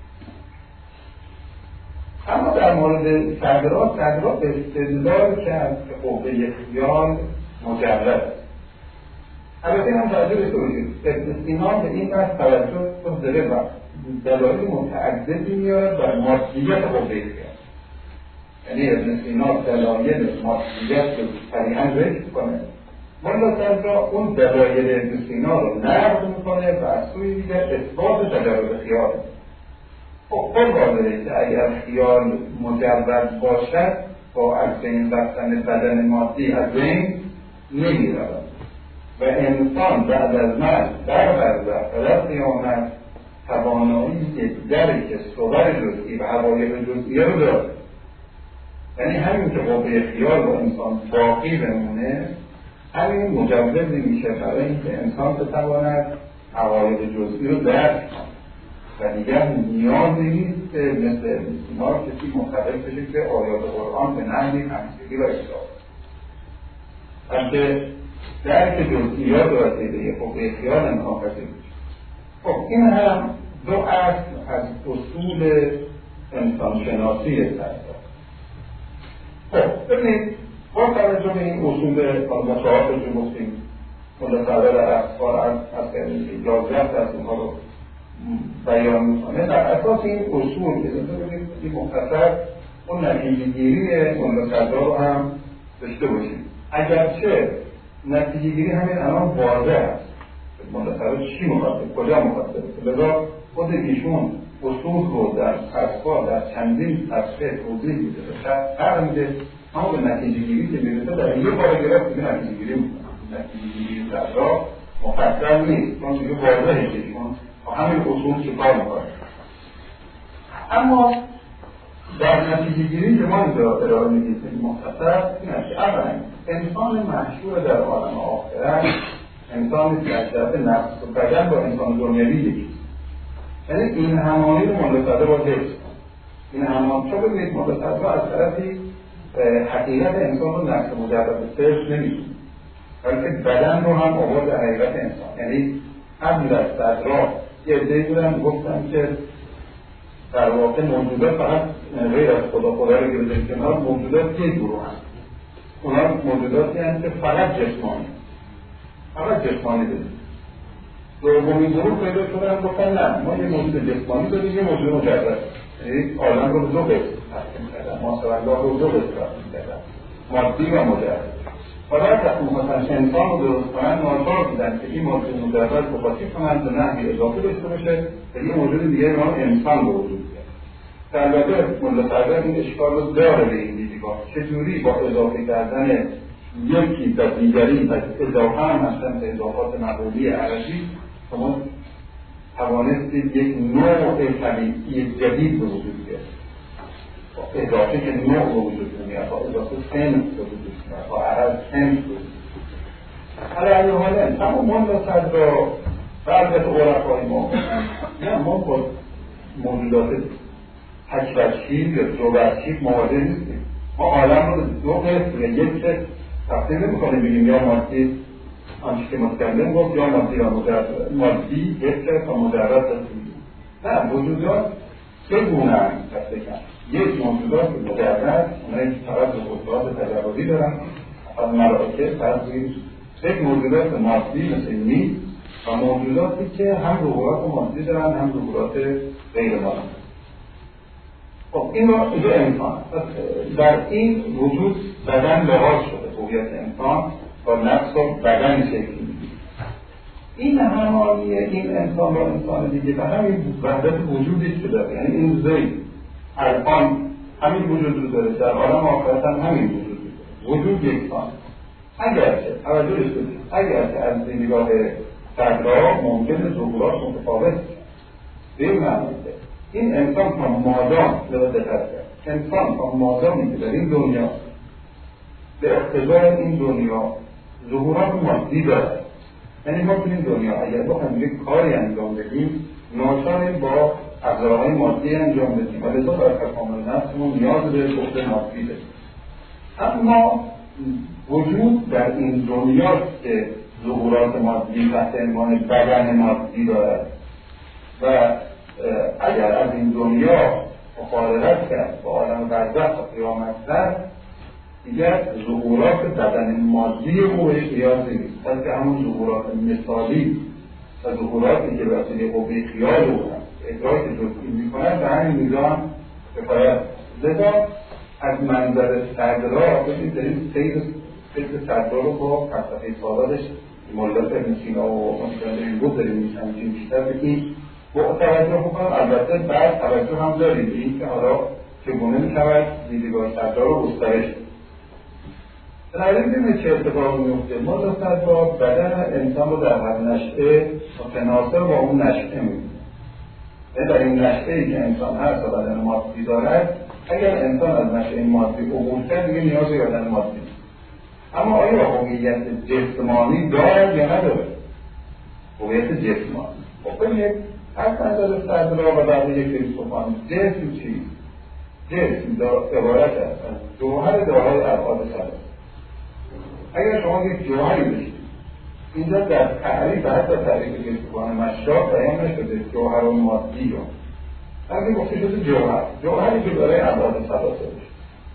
اما در مورد صدرا، صدرا به استدلال کرد که قوه خیال مجرد. البته هم توجه داشته باشید ابن سینا به این بحث توجه داره و دلایل متعددی میارد بر مادیت قوه خیال. یعنی ابن سینا دلایل مادیت رو صریحا ذکر کنه، مولا صدرا اون دلایل ابن سینا رو نقد میکنه و از سوی دیگر اثبات تجرد خیال. خب خب واضحه که اگر خیال مجرد باشد با از بین رفتن بدن مادی از بین نمیرود و انسان بعد از مرگ در برزخ و در قیامت توانایی یک درک صور جزئی و حقایق جزئی رو دارد. یعنی همین که قوه خیال با انسان باقی بمونه، همین مجوز میشه برای اینکه انسان بتواند حقایق جزئی رو درک کنه و دیگر نیازی نیست که مثل سینا کسی معتقد بشه که آیات قرآن به نحوی همسگی و اشراف بلکه درک جزئیات و وسیله قوه خیال امکان پذیر میشه. خب این هم دو اصل از اصول انسانشناسی هست. خب ببینید با توجه به این اصول مطابقات رو گفتیم ملتقه در اخبار از اجازت از اونها رو بیان میکنه. در اساس این اصول که ببینید این مختصر اون نتیجه گیری ملتقه رو هم داشته باشیم. اگرچه نتیجه گیری همین الان واضح است ملتقه چی مخاطب کجا مخاطب، لذا خود ایشون اصول رو در اخبار در چندین صفحه توضیح میده و هر میده اما به نتیجه گیری که میرسه در یه بار گرفت دیگه نتیجه گیری میکنه. نتیجه گیری در راه مفصل نیست چون دیگه واضحه که ایشون با همین اصول چه کار میکنه. اما در نتیجه گیری که ما اینجا ارائه میدیم مختصر این است که اولا انسان مشهور در عالم آخرت انسانی که از طرف نفس و بدن با انسان دنیوی یکیست. یعنی این همانی رو ملتقه با حفظ کن. این همان چون ببینید ملتقه از طرفی حقیقت انسان رو نفس مجرد صرف نمی‌دونه بلکه بدن رو هم آورد حقیقت انسان. یعنی قبل از صدرا یه عده‌ای بودن گفتن که در واقع موجودات فقط غیر از خدا خدا رو گرفتن کنار موجودات یک گروه هست. اونا موجوداتی هست که فقط جسمانی فقط جسمانی داریم. دومین گروه پیدا شدن گفتن نه ما یه موجود جسمانی داریم یه موجود مجرد، یعنی عالم رو دو قسم تقسیم کردن، ماسه الله رو دو قسم تقسیم کردن، مادی و مجرد. و بعد وقتی می‌خواستن انسان رو درست کنن ناچار بودن که این موجود مجرد مخاطی کنن به نحوی اضافه داشته باشه و یه موجود دیگه رو انسان به وجود بیاد. البته ملا صدر این اشکال رو داره به این دیدگاه، چجوری با اضافه کردن یکی تا دیگری از اضافه هم هستن به اضافات مقولی عربی شما توانستید یک نوع طبیعی جدید به وجود بیارید. با اضافه که نوع به وجود میاد، با اضافه سنس به وجود میاد، با عرب سنس به وجود میاد. حالا این حالا همون ملا صدر بعضت عرفای ما نه ما با موجودات تکوشی یا جوبرشی مواجه نیستیم. ما عالم رو دو قسم یا یک قسم تقسیم نمی‌کنیم بگیم یا مادی آنچه که متکلم گفت یا مادی یا مجرد مادی یک قسم و مجرد هستیم. نه موجودات سه گونه هم دسته کن. یک موجودات مجرد اونایی که طرف قدرات تجربی دارن از ملائکه فرضی، یک موجودات مادی مثل نیست و موجوداتی که هم ظهورات مادی دارن هم ظهورات غیر مادی. خب این را اینجا انسان در این وجود بدن لحاظ شده، هویت انسان با نفس و بدن شکل میگیره. این همانی این انسان با انسان دیگه و همین وحدت وجودی که داره، یعنی این زید الان همین وجود رو داره، در عالم آخرت هم همین وجود رو داره، وجود یکسان. اگرچه توجهش کنید، اگرچه از نگاه صدرا ممکنه ظهورات متفاوت به این معنی این انسان تا مادام لذت کرد انسان تا مادامی که در این دنیا به اقتضای این دنیا ظهورات مادی دارد، یعنی ما تو این دنیا اگر بخوایم یک کاری انجام بدیم ناچاریم با ابزارهای مادی انجام بدیم و لذا بر تکامل نفسمون نیاز به شغل مادی داریم. اما وجود در این دنیاست که ظهورات مادی تحت عنوان بدن مادی دارد و اگر از این دنیا مخالفت کرد با عالم برزخ و قیامت در دیگر ظهورات بدن مادی او احتیاجی نیست، بلکه همون ظهورات مثالی و ظهوراتی که وسیله قوه خیال او هم ادراک جزئی میکنند به همین میزان کفایت. لذا از منظر صدرا ببینید داریم سیر فکر صدرا رو با فلسفه سالادش ملا ابن سینا و مصطفی بود داریم میشنیم بیشتر به این با توجه بکنم. البته بعد توجه هم داریم به این که حالا چگونه میشود دیدگاه صدرا رو گسترش داد. بنابراین ببینید چه اتفاقی میفته. ما تا صدرا بدن انسان رو در هر نشأه متناسب با اون نشأه میبینیم. در این نشأه‌ای که انسان هست و بدن مادی دارد، اگر انسان از نشأه مادی عبور کرد دیگه نیاز به بدن مادی نیست. اما آیا هویت جسمانی دارد یا ندارد؟ هویت جسمانی. خب ببینید از نظر صدرا و بقیه فیلسوفان جسم چیست؟ جسم عبارت است از جوهر دارای ابعاد ثلاثه. اگر شما یک جوهری داشتید، اینجا در تعریف حتی تعریف فیلسوفان مشرق بیان نشده جوهر و مادی رو، بلکه گفته شده جوهر، جوهری که دارای ابعاد ثلاثه باشه.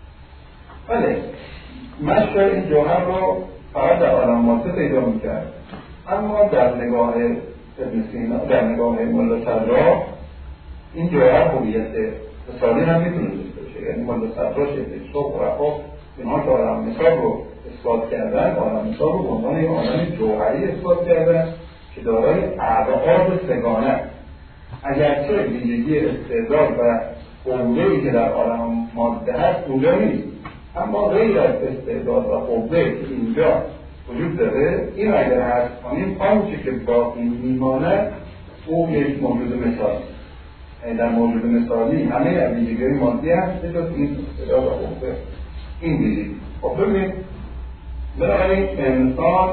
بله مشرق این جوهر رو فقط در عالم مادی پیدا می‌کرد، اما در نگاه ابن سینا، در نگاه ملا صدرا این جوهر هویت مثالی هم میتونه داشته باشه. یعنی ملا صدرا شیخ صبح و رفاق اینها که عالم مثال رو اثبات کردن، عالم مثال رو به عنوان یک عالم جوهری اثبات کردن که دارای ابعاد سگانه، اگرچه ویژگی استعداد و قوه‌ای که در عالم ماده هست اونجا نیست، اما غیر از استعداد و قوه که اینجا وجود داره، این اگر هست کنیم آنچه که باقی میماند او یک موجود مثالی. یعنی در موجود مثالی همه از ویژگی مادی هست جز این استعداد و قوه، این ویژگی. خب ببینید بنابراین انسان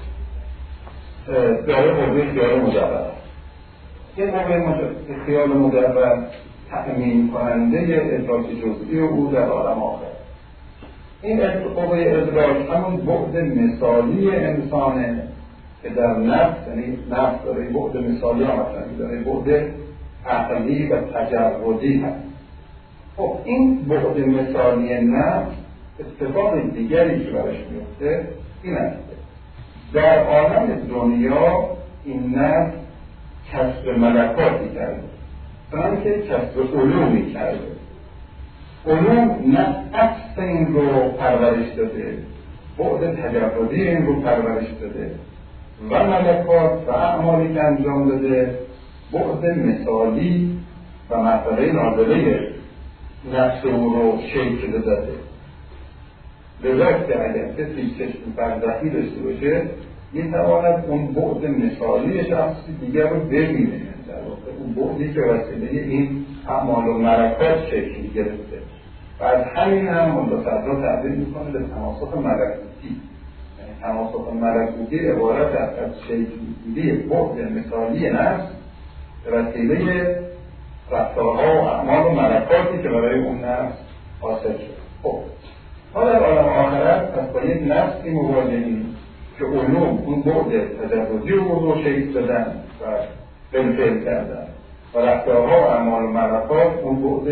داره قوه خیال مجرد، این قوه خیال مجرد تأمین کننده ادراک جزئی او در عالم آخر. این قوه ادراک همون بعد مثالی انسانه که در نفس، یعنی نفس داره بعد مثالی هم هستن، داره بعد عقلی و تجربی هست. خب این بعد مثالی نفس اتفاق دیگری که برش میفته این است در عالم دنیا این نفس کسب ملکاتی کرده، چنانکه که کسب علومی کرده. علوم نه عکس این رو پرورش داده، بعد تجربی این رو پرورش داده و ملکات و اعمالی که انجام داده بعد مثالی و مرتبه نازله نفس او رو شکل داده. لذا که اگر کسی چشم برزخی داشته باشه میتواند اون بعد مثالی شخصی دیگر رو ببینه، در واقع اون بعدی که وسیله این اعمال و ملکات شکل گرفته و از همین هم ملا صدرا تعبیر میکنه به تناسخ ملکوتی. یعنی تناسخ ملکوتی عبارت از شکل‌گیری بعد مثالی نفس به وسیله رفتارها و اعمال و ملکاتی که برای اون نفس حاصل شد. خب ما در عالم آخرت پس با یک نفسی مواجهیم که علوم اون بعد تجربی رو شکل دادن و بالفعل کردن و رفتارها و اعمال و ملکات اون بعد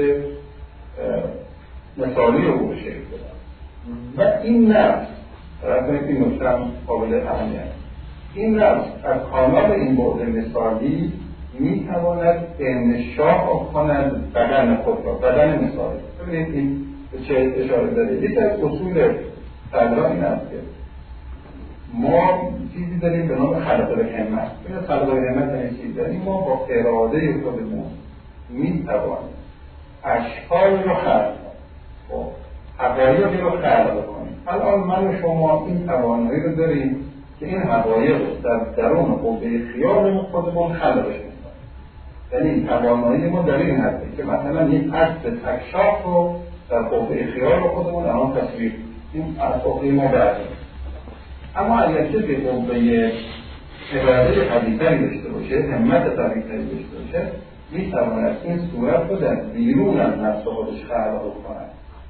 مثالی رو شکل دادن و این نفس طرف این نکته هم قابل اهمیت، این نفس از کانال این بعد مثالی می تواند انشاء کند بدن خود را، بدن مثالی. ببینید این به چه اشاره داره؟ یکی از اصول صدرا این است که ما چیزی داریم به نام خلق الهمت. این خلق الهمت این چیز داریم، ما با اراده خودمون می توانیم اشکال رو خلق کنیم، حقایقی رو خلق کنیم. الان من و شما این توانایی رو داریم که این حقایق در درون قوه خیال خودمون خلقش کنیم. یعنی این توانایی ما در این هستی که مثلا یک عکس تکشاف رو در قوه خیال خودمون الان تصویر این از قوه ما بردیم. اما اگر کسی قوه اراده قوی‌تری داشته باشه، همت قوی‌تری داشته باشه، میتواند این صورت رو در بیرون از نفس خودش خلق کند.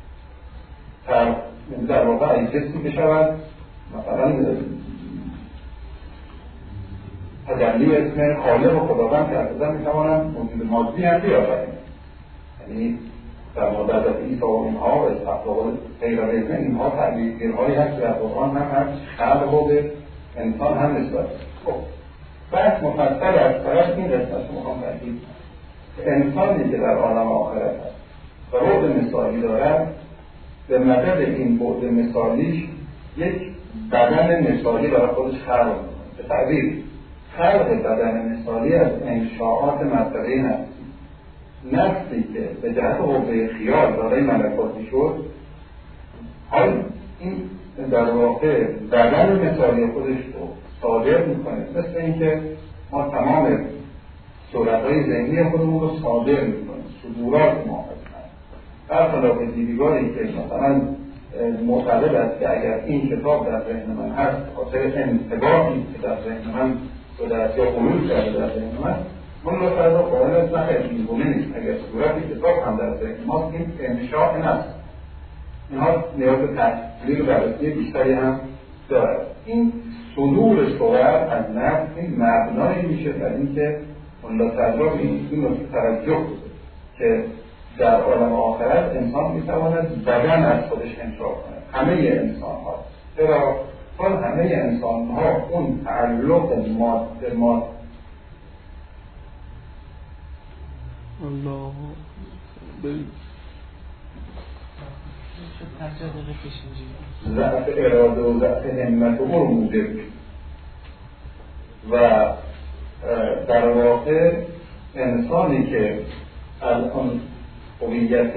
در واقع این کسی بشود مثلا تجلی اسم خالق و خداوند که اصلا میتوانند موجود مادی هم بیاوریم. یعنی در مورد از عیسی و اینها و استقلال غیر علم اینها تعبیرهایی هست که در قرآن هم هست، خلق و به انسان هم نسبت. خب بحث مفصل از طرف این قسمت مخوام تحکیل انسانی که در عالم آخرت هست و بعد مثالی دارد به مدد این بعد مثالیش یک بدن مثالی برای خودش خلق می‌کنه. به تعبیر خلق بدن مثالی از انشاءات مرتبه نفسی، نفسی که به جهت قوه خیال دارای ملکاتی شد، حال این در واقع بدن مثالی خودش رو صادر میکنه. مثل اینکه ما تمام صورتهای ذهنی خودمون رو صادر میکنه، صدورات ما هستن. برخلاف دیدگاهی که مثلا معتقد است که اگر این کتاب در ذهن من هست خاطر انتباهی که در ذهن من شده یا قلوب کرده در ذهن من، من رو فردا قرآن از نخیر این گونه نیست. اگر صورت کتاب هم در ذهن ماست این انشاء نست، اینها نیاز به تحلیل و بررسی بیشتری هم دارد. این صدور صور از نفس این مبنایی میشه در اینکه ملا صدرا به این نکته توجه بده که در عالم آخرت انسان میتواند بدن از خودش انشاء کنه. همه انسان ها، چرا؟ چون همه انسان ها اون تعلق ماده ماده الله ببین ضعف اراده و ضعف همت او رو موجب و در واقع انسانی که الان هویت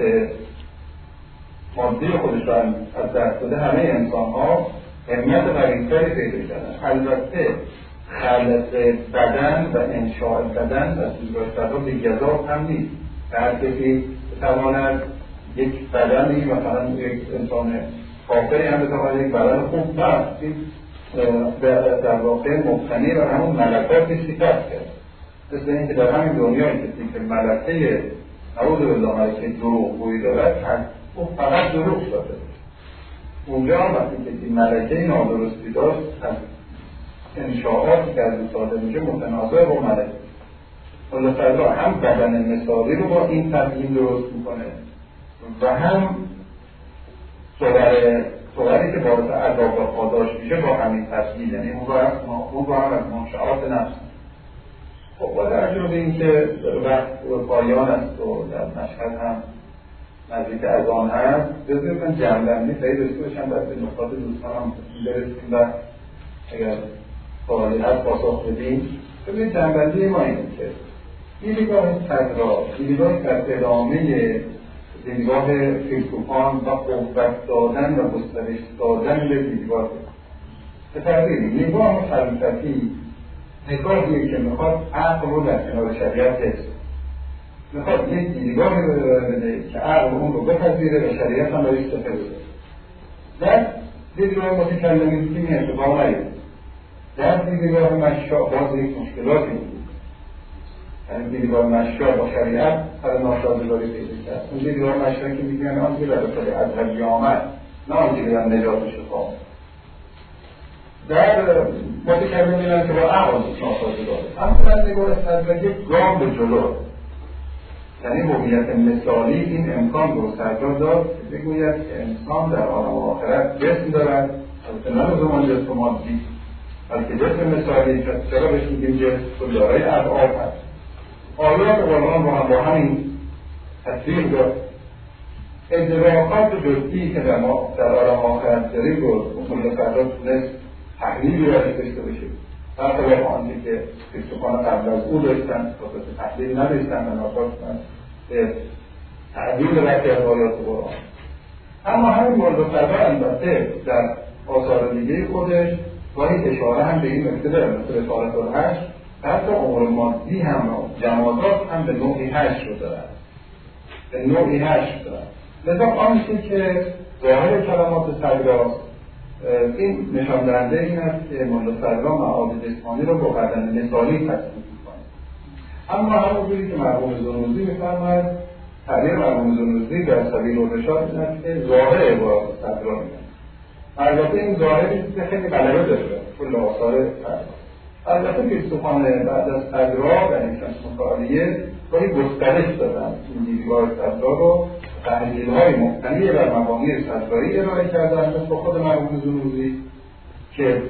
مادی خودش رو از دست داده، همه انسان ها همت قوی‌تری پیدا کردن. البته خلق بدن و انشاء بدن و سوزگاه به گذاب هم نیست. هر کسی بتواند یک بدنی مثلا یک انسان کافری هم بتواند یک بدن خوب نست در واقع مبتنی و همون ملکات صفت کرد. مثل اینکه در همین دنیای کسی که ملکه نعوذ بالله ملکه دروغگویی دارد او فقط دروغ شده. اونجا هم وقتی که این ملکه نادرستی داشت از انشاءاتی که از او صادر میشه متناسب با ملکه. الله تعالی هم بدن مثالی رو با این تبیین درست میکنه و هم صوره صوری که باعث عذاب و پاداش میشه با همین تبیین، یعنی اون رو هم از منشعات نفس. خب با توجه به اینکه وقت و پایان است و در مشهد هم نزدیک از آن هست، بذارید من جمع‌بندی سعی داشته باشم بعد به نکات دوستان هم برسیم و اگر سوالی هست پاسخ بدیم. ببینید جمع‌بندی ما اینه که دیدگاه صدرا، دیدگاه در ادامه دیدگاه فیلسوفان و قوت دادن و گسترش دادن به دیدگاه به تعبیری نگاه فلسفی نگاهیه که میخواد عقل رو در کنار شریعت حفظ، میخواد یک دیدگاهی رو بده که عقل اون رو بپذیره و شریعت هم بهش استفاده بده. در دیدگاه متکلمین که این اتفاق نیفته. در دیدگاه مشاء باز یک مشکلاتی بود، یعنی دیدگاه مشاء با شریعت سر ناسازگاری پیدا کرد. اون دیدگاه مشاء که میگن آن که در اصل ازلی آمد، نه آن که در نجات شفا. در متکلمین میگن که با عقل ناسازگاره، اما در نگاه صدر یک گام به جلو، یعنی هویت مثالی این امکان رو سرجا داد که بگوید که انسان در عالم آخرت جسم دارد، البته نه لزوما جسم مادی، بلکه جسم مثالی. چرا بهش میگیم جسم؟ چون دارای ابعاد هست. آیات قرآن رو هم با همین تصویر داد. ادراکات جزئی که در ما در عالم آخرت داریم رو مطلق فردا تونست تحلیلی را داشته باشه، برخلاف آنچه که فیلسوفان قبل از او داشتن واسه تحلیل نداشتن و ناکارتن به تعبیر رفتی از آیات قرآن. اما همین مورد فردا البته در آثار دیگه خودش گاهی اشاره هم به این نکته داره، مثل رسالت الحشر، حتی امور مادی هم جمادات هم به نوعی حشر رو دارن، به نوعی حشر دارن. لذا آنچه که ظاهر کلمات صدراست این نشان دهنده این است که مولا صدرا معاد جسمانی رو با بدن مثالی تصدیق می‌کنه. اما همونجوری که مرحوم زنوزی می‌فرماید، تعبیر مرحوم زنوزی در سبیل الرشاد این است که ظاهر عبارات صدرا می‌کنه. البته این ظاهری که خیلی غلبه داره کل آثار صدرا. البته فیلسوفان بعد از صدرا در این شمس متعالیه گاهی گسترش دادن این دیدگاه صدرا رو، تحلیل‌های مختلف بر مبانی صدرایی ارائه کردن، مثل خود مرحوم زنوزی که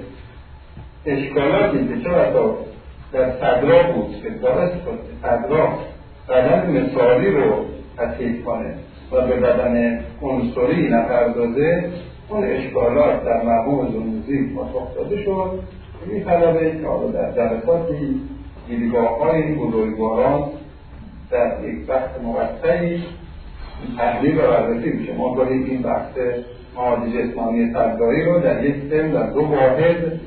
اشکالاتی که چه بسا در صدرا بود که باعث شد که صدرا بدن مثالی رو تصحیح کنه و به بدن عنصری نپردازه، اون اشکالات در مرحوم زنوزی پاسخ داده شد. این طلبه که حالا در جلساتی دیدگاه‌های بزرگواران در یک بحث موسعی تحلیل و بررسی میشه. ما گاهی این بحث معاد جسمانی صدرایی رو در یک ترم در دو واحد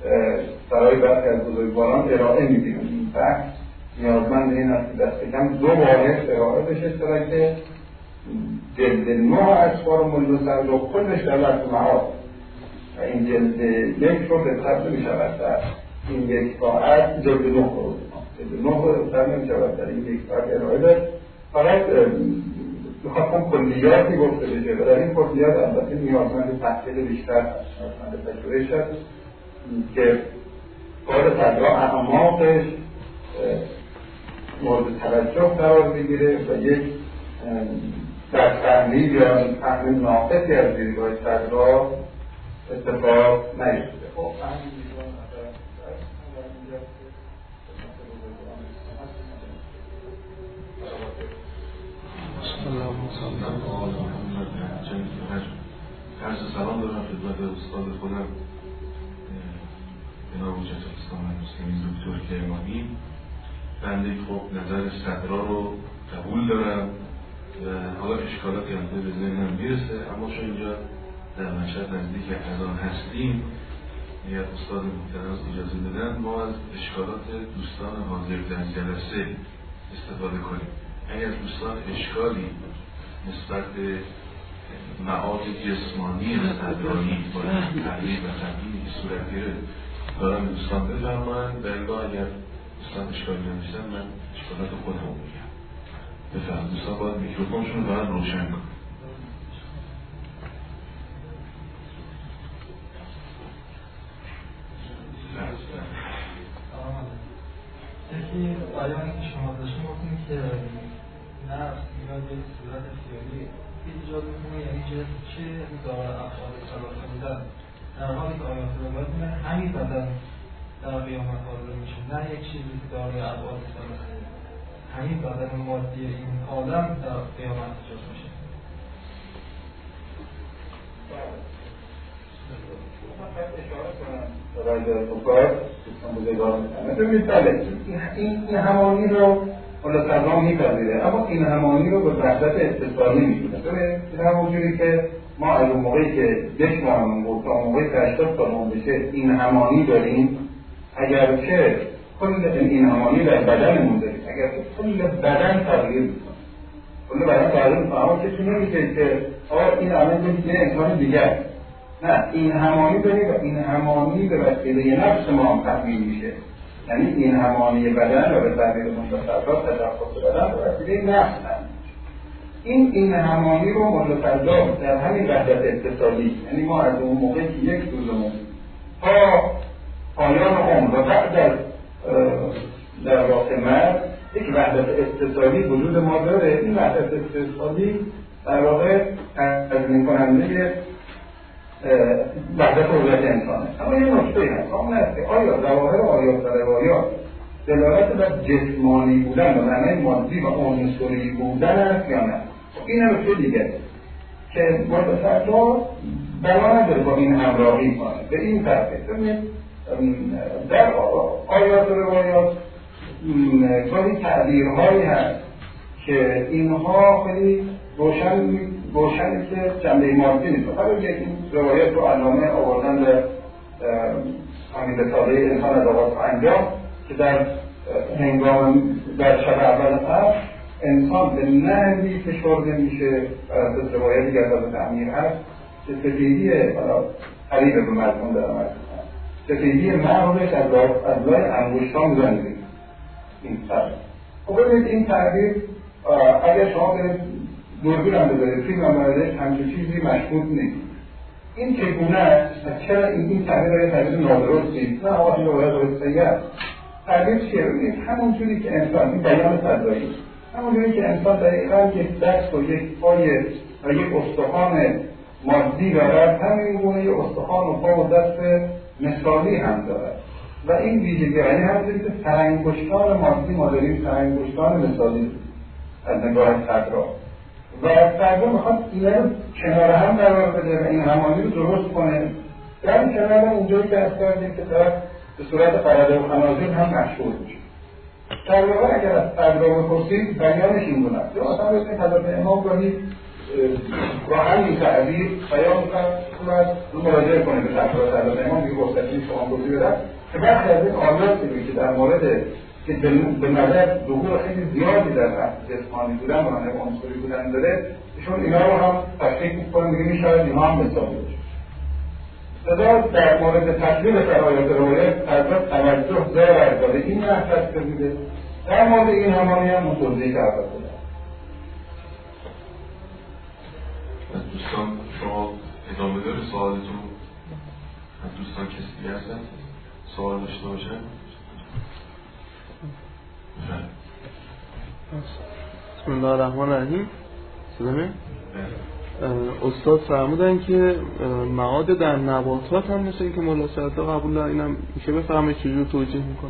برای برخی از بزرگواران ارائه میدیم. این بحث نیازمند این است که دست کم دو واحد ارائه بشه، چرا که جلد نه اسفار مولا صدرا کلش در بحث معاد و این جلد یک رو بهتر نمیشود در این یک ساعت جلد نه رو جلد نه رو بهتر نمیشود در این یک ساعت ارائه داد. فقط میخواستم کلیاتی گفته بشه و در این کلیات البته نیازمند تحقیق بیشتر هست، نیازمند پژوهش هست که کار صدرا اعماقش مورد توجه قرار بگیره و یک در تحلیل یا تحلیل ناقصی از دیدگاه صدرا اتفاق نیفته. خب عرض سلام دارم خدمت استاد خودم جناب حجت الاسلام المسلمین دکتر کرمانی. بنده خب نظر صدرا رو قبول دارم و حالا اشکالاتی هم به ذهنم میرسه، اما چون اینجا در مشهد نزدیک اذان هستیم اگر استاد محترم اجازه بدن ما از اشکالات دوستان حاضر در جلسه استفاده کنیم. اگر دوستان اشکالی نسبت به معاد جسمانی صدرایی با تحلیل و تحلیلی که صورت گرفت دارم دوستان بفرمایند و الا اگر دوستان اشکالی نداشتن من اشکالات خودم میگم. بفرمایید دوستان باید میکروفونشون رو باید روشن کنم. یکی آیانی که شما داشتیم گفتیم که نفس میاد یک صورت خیالی ایجاد میکنه، یعنی چه داره افعال صلاح بودن، در حالی که آیات رو باید میگن همین بدن در قیامت حاضر میشه، نه یک چیزی که داره افعال صلاح همین بدن مادی این عالم در قیامت ایجاد میشه. راجع به فقار بزرگوار میکنه. ببینید بله این این همانی رو ملا صدرا میپذیره، اما این همانی رو به وحدت اتصالی میکنه. ببینید همونجوری که ما از اون موقعی که یک ماهمون بود تا موقعی که هشتاد سالمون بشه این همانی داریم، اگر که کل این همانی در بدنمون داریم، اگر که کل بدن تغییر میکنه، کل بدن تغییر میکنه، اما کسی نمیگه که آقا این الان دیگه انسان دیگر. نه، این همانی داریم و این همانی به وسیله نفس ما هم تکمیل میشه. یعنی این همانی بدن و به تعبیر مشخصات تدخل بدن به وسیله نفس هم. این این همانی رو متفضل در همین وحدت اتصالی، یعنی ما از اون موقعی که یک روزمون تا پایان عمر و بعد از در واقع مرد یک وحدت اتصالی وجود ما داره. این وحدت اتصالی در واقع تضمین کننده وحدت حضرت انسانه. اما یه نکته هست، اون است که آیا ظواهر آیات و روایات دلالت بر جسمانی بودن و معنای مادی و عنصری بودن است یا نه؟ این نکته دیگه که متصدر بنا نداره با این همراهی کنه به این طرفه. ببینید در آیات و روایات گاهی تعبیرهایی هست که اینها خیلی روشن روشنی که جنبه مادی نیست. حالا یک روایت رو علامه آوردن به همین رساله انسان از آغاز انجام که در هنگام در شب اول قبل انسان به نحوی فشرده میشه بر اساس روایتی که از تعمیر هست که سفیدی قریب به مضمون در عمل سفیدی مغزش از لای انگشتان زنده این تعبیر. خب ببینید این تعبیر اگر شما برید دوربین هم بذارید فیلم هم بذارید همچون چیزی مشهود نیست. این چگونه است؟ چرا این این تعبیر های تعبیر نادرستی؟ نه آقا این روایت درسته است. تعبیر چیه؟ ببینید همونجوری که انسان این بیان فضایی همونجوری که انسان دقیقا یک دست و یک پای و یک استخوان مادی دارد، همین گونه یک استخوان و پا و دست مثالی هم دارد و این ویژگی یعنی همونجوری که سرانگشتان مادی ما داریم سرانگشتان مثالی از نگاه صدرا و صدرا میخواد اینا رو کنار هم قرار بده و این همانی رو درست کنه. در این کنار هم اونجایی که از کردیم که طرف به صورت قرده و خنازیر هم مشهور میشه. در واقع اگر از صدرا بپرسید بیانش این گونه است. مثلا بسید حضرت امام گاهی با همین تعبیر بیان کنند رو مراجعه کنه به صدرا حضرت امام دیگه گفتگی شما گفتی بدن که وقتی از این آیاتی که در مورد که به نظر ظهور خیلی زیادی در جسمانی بودن و همه عنصری بودن داره، ایشون اینا رو هم تحقیق می‌کنن میگه می‌شاید اینا هم مثال بشه. صدا در مورد تکلیل آیات روایت حضرت توجه دارد و به این نحوت بوده. در مورد این همانی هم متوضیح کرده بوده. دوستان شما ادامه داره سوالتون؟ دوستان کسی هستن سوال داشته باشن؟ بسم الله الرحمن الرحیم. سلامه استاد فرمودن که معاد در نباتات هم مثل که مولا صدرا قبول دارن، اینم میشه بفهمه چجور توجیه میکنه؟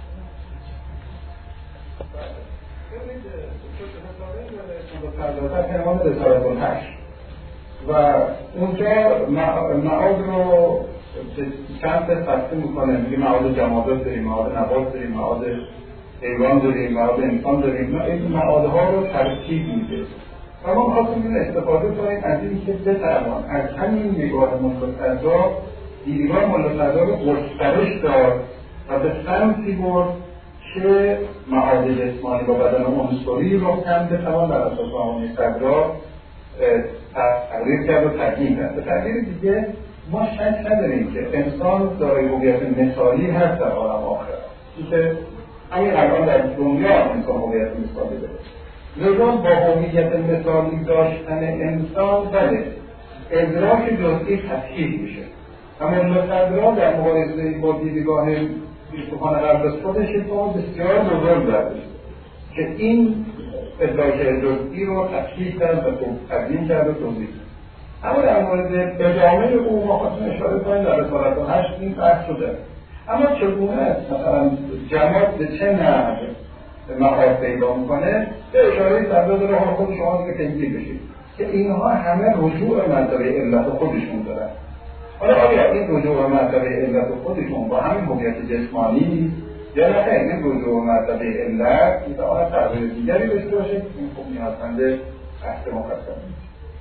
و اونجا معاد رو چند تا تقسیم میکنه، میگه معاد جمادات داریم، معاد نبات داریم، معاد حیوان داریم، معاد انسان داریم. این معادها رو ترکیب میده و ما خواستیم استفاده کنیم از این که بتوان از همین نگاه ملا دیدگاه ملا رو گسترش داد و به سمتی برد که معاد جسمانی با بدن عنصری رو هم بتوان در اساس معانی صدرا تغییر کرد و تکمیل کرد. به تعبیر دیگه ما شک نداریم که انسان دارای هویت مثالی هست در عالم آخر، که همین الان در دنیا انسان هویت مثالی داره. لذا با هویت مثالی داشتن انسان بله ادراک جزئی تفکیک میشه. اما مصدرا در مقایسه با دیدگاه فیلسوفان قبل از خودش اتفاق بسیار بزرگ داشته که این ادراک جزئی رو تفکیک کرد و تبیین کرد و توضیح. اما در مورد ادامه او ما خواستیم اشاره کنیم در رسالت هشت این بحث شده. اما چگونه است مثلا جماعت به چه نحو معاد پیدا میکنه به اشاره صدرا داره ها خود شما دیگه تنجیل بشید که اینها همه رجوع مرتبه علت خودشون دارن. حالا آیا این رجوع مرتبه علت خودشون با همین هویت جسمانی یا نه خیلی رجوع و مرتبه علت میتواند تغییر دیگری داشته باشه که این خوب نیازمند بحث مفصل نیست.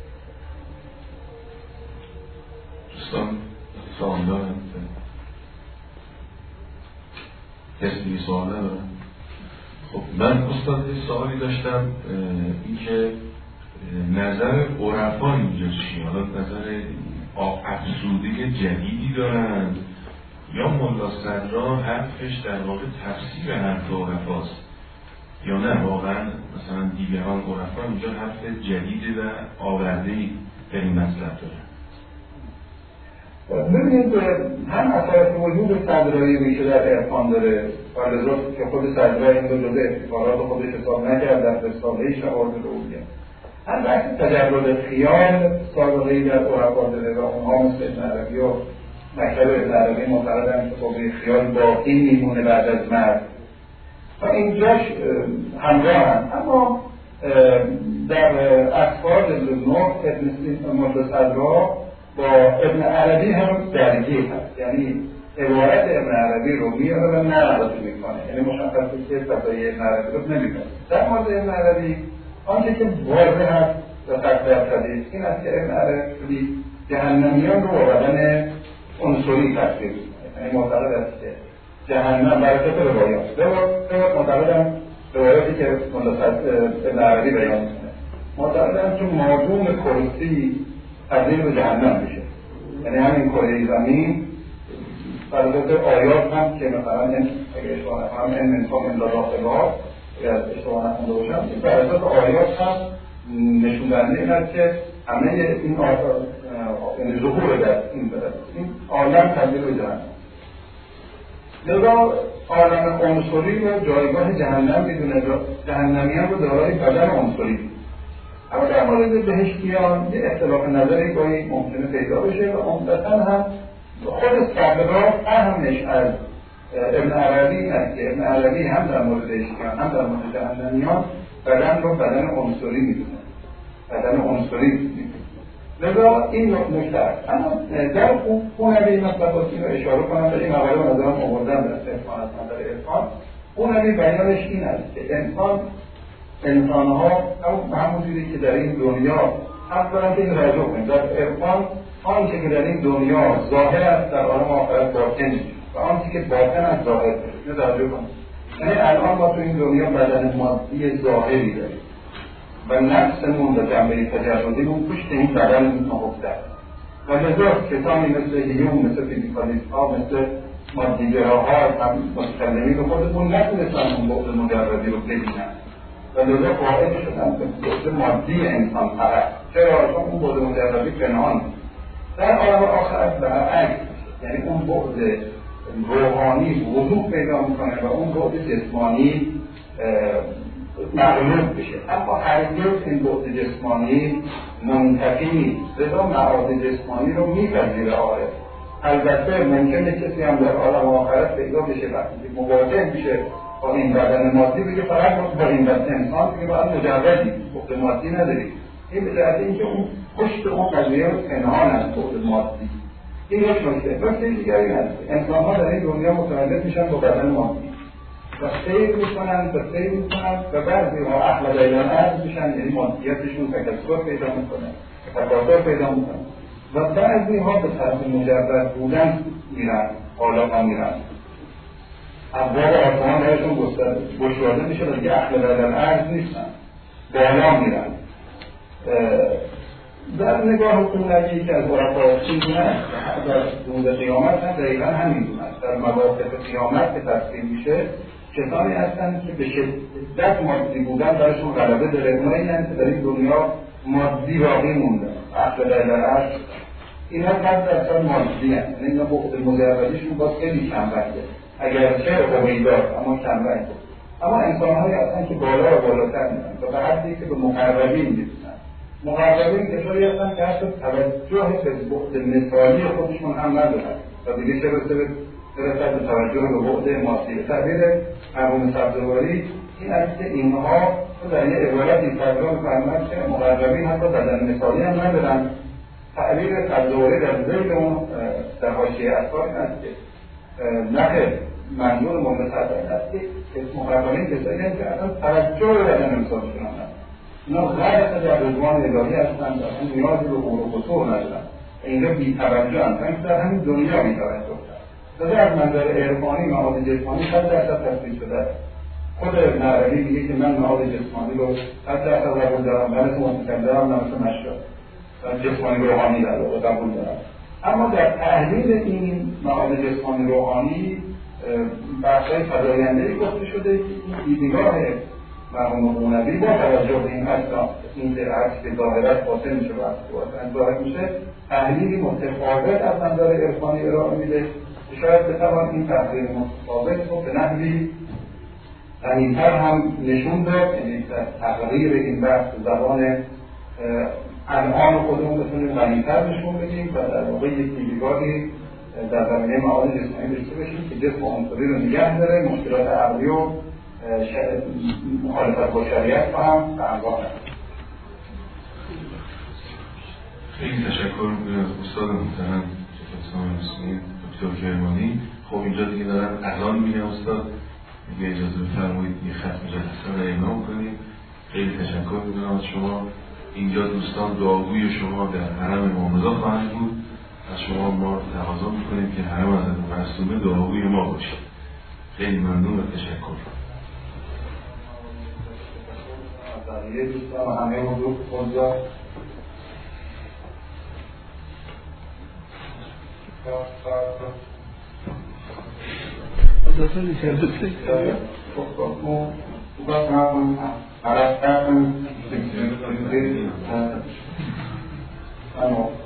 دوستان سوال دارن؟ کسی دیگه سوال ندارن؟ خب من استاد سوالی داشتم، این که نظر عرفا اینجا چیه؟ حالا نظر افزوده جدیدی دارند یا ملا صدرا حرفش در واقع تفسیر حرف عرفاست، یا نه واقعا مثلا دیگران عرفا اینجا حرف جدیدی و آورده‌ای در این مطلب دارن؟ ببینید هم اثرات وجود صدرایی میشه در عرفان داره و لذات که خود صدرایی این دو جزء افتخارات خودش حساب نکرد در رساله شواهد العولیه، هم بحث تجرد خیال سابقه‌ای در عرفا داره و اونها مثل ابن عربی و مکتب ابن عربی معتقدن که قوه خیال باقی میمونه بعد از مرگ و اینجاش همراه هم. اما در اطفال لنور ابن ملا صدرا با ابن عربی هم درگیر هست، یعنی عبارت ابن عربی رو میاره و نقض میکنه، یعنی مشخصه که فضای ابن عربی رو نمیکنه. در مورد ابن عربی آنچه که واضح هست و قطع درصدی این است که ابن عربی جهنمیان رو با بدن عنصری تصویر میکنه، یعنی معتقد است که جهنم برای طبق روایات روایات معتقدم روایاتی که ابن عربی بیان میکنه معتقدم که موضوع کرسی تبدیل به جهنم میشه، یعنی همین کره زمین فرضات آیات هم که مثلا این اگه اشتباه نکنم این منطقه املا داخلها اگر اشتباه نکنده باشم این فرضات آیات هم نشون دهنده این است که همه این آیات یعنی ظهور در این برد این عالم تبدیل به جهنم. لذا عالم عنصری رو جایگاه جهنم میدونه، جهنمیان رو دارای بدن عنصری. اما در مورد بهشتیان یه اختلاف نظری گاهی ممکنه پیدا بشه و عمدتاً هم خود صدرا فهمش از ابن عربی این است که ابن عربی هم در مورد بهشتیان هم در مورد جهنمیان بدن رو بدن عنصری میدونه، بدن عنصری میدونه. لذا این نکته است. اما در خونوی مطلباتی رو اشاره کنم به این مقاله رو نظرم آوردم در عرفان از نظر عرفان. خونوی بیانش این است که انسان انسان ها همون چیزی که در این دنیا حق دارن که این رجوع کنید در عرفان آنچه که در این دنیا ظاهر است در عالم آخرت باطن میشه و آنچه که باطن از ظاهر میشه رجوع کنید. یعنی الان ما تو این دنیا بدن مادی ظاهری داریم و نفسمون و جنبه تجردیمون پشت این بدن نهفته است و لذا کسانی مثل هیوم مثل فیزیکالیست ها مثل مادیگراها هم متکلمین خودمون نتونستن اون بعد مجردی رو ببینن و لذا قائل شدن به بعد مادی انسان فقط. چرا؟ چون اون بعد مجردی پنهان در عالم آخرت برعکس، یعنی اون بعد روحانی وضوح پیدا میکنه و اون بعد جسمانی مغلوب بشه. اما هرگز این بعد جسمانی منتفی نیست، لذا معاد جسمانی رو میپذیره عارف. البته ممکنه کسی هم در عالم آخرت پیدا بشه وقتی مواجه میشه با این بدن مادی بگه فقط با این بدن انسان بگه باید مجردی بعد مادی نداری. این به جهت اینکه اون پشت اون قضیه پنهان از بعد مادی. این یک نکته. نکته دیگری هست انسان ها در این دنیا متولد میشن با بدن مادی و سیر میکنن و سیر میکنن و بعضی ها احمد ایلان عرض میشن، یعنی مادیتشون تکسر پیدا میکنه تکاثر پیدا میکنه و بعضی ها به طرف مجرد بودن میرن، حالا ها میرن ابواب آسمان برشون گشواده میشه و دیگه احمد ایلان عرض نیستن، بالا میرن. در نگاه خونوی که از عرفا چیزونه در روز قیامت هم دقیقا همین دونه است. در مواقف قیامت که تفصیل میشه کسانی هستند که به شدت مادی بودن برشون غلبه داره، اونایی هستند که در این دنیا مادی باقی مونده اصل در عرش اینا صد درصد مادی هست، یعنی اینا بعد مجردیشون باز خیلی کم رنگه اگرچه قویدار اما کم رنگه. اما انسانهایی هستند که بالا و بالاتر میرن و به حدی که به مقربین میرسن. مقربین کسایی هستن که حتی توجه به بعد مثالی خودشون هم ندارن و دیگه چه برسد به توجه به بعد مادی. تعبیر مرحوم سبزواری این است که اینها در یه عبارتی ترجمه می‌کنند که مقربین حتی بدن مثالی هم ندارن. تعبیر سبزواری در ذیل اون در حاشیه اطفال این است که نخیر منظور مورد تطبیق است که مقابلین کسایی هستند که اصلا توجه به بدن انسانشون هم هست. اینا غرق در رضوان الهی هستند، اصلا نیازی به قور و قصور ندارن، اینجا بی توجه هستند، در همین دنیا بی توجه هستند. لذا از منظر عرفانی معاد جسمانی صد درصد تصدیق شده است. خود ابن عربی میگه که من معاد جسمانی رو صد درصد قبول دارم، من مثل متکلم دارم، من مثل مشکل و جسمانی روحانی در واقع قبول دارم. اما در تحلیل این معاد جسمانی روحانی بخشای فزاینده‌ای گفته شده که این دیدگاه مرحوم قونوی با توجه به این اصلا این که عکس که ظاهرت باطن میشه و باطن ظاهر میشه تحلیلی متفاوت از منظر عرفانی ارائه میده که شاید بتوان این تحلیل متفاوت رو به نحوی غنی‌تر هم نشون داد، یعنی تقریر این بحث زبان الان خودمون بتونیم غنی‌تر نشون بدیم و در واقع یک دیدگاهی در زمینه معاد جسمانی داشته باشیم که جسم عنصری رو نگه داره، مشکلات عقلی و مخالفت با شریعت رو هم همراه نکنه. خیلی تشکر می‌کنم از استاد محترم جناب مسلمی دکتر کرمانی. خب اینجا دیگه دارن الان میگن استاد دیگه اجازه بفرمایید یه ختم جلسه رو اعلام کنیم. خیلی تشکر می‌کنم از شما. اینجا دوستان دعاگوی شما در حرم امام رضا خواهند بود. از شما ما تقاضا می‌کنیم که حرم حضرت معصومه دعاگوی ما باشه. خیلی ممنون و تشکر. بقیه دوستان و همه حضور خودجا اضافه می‌کرده خب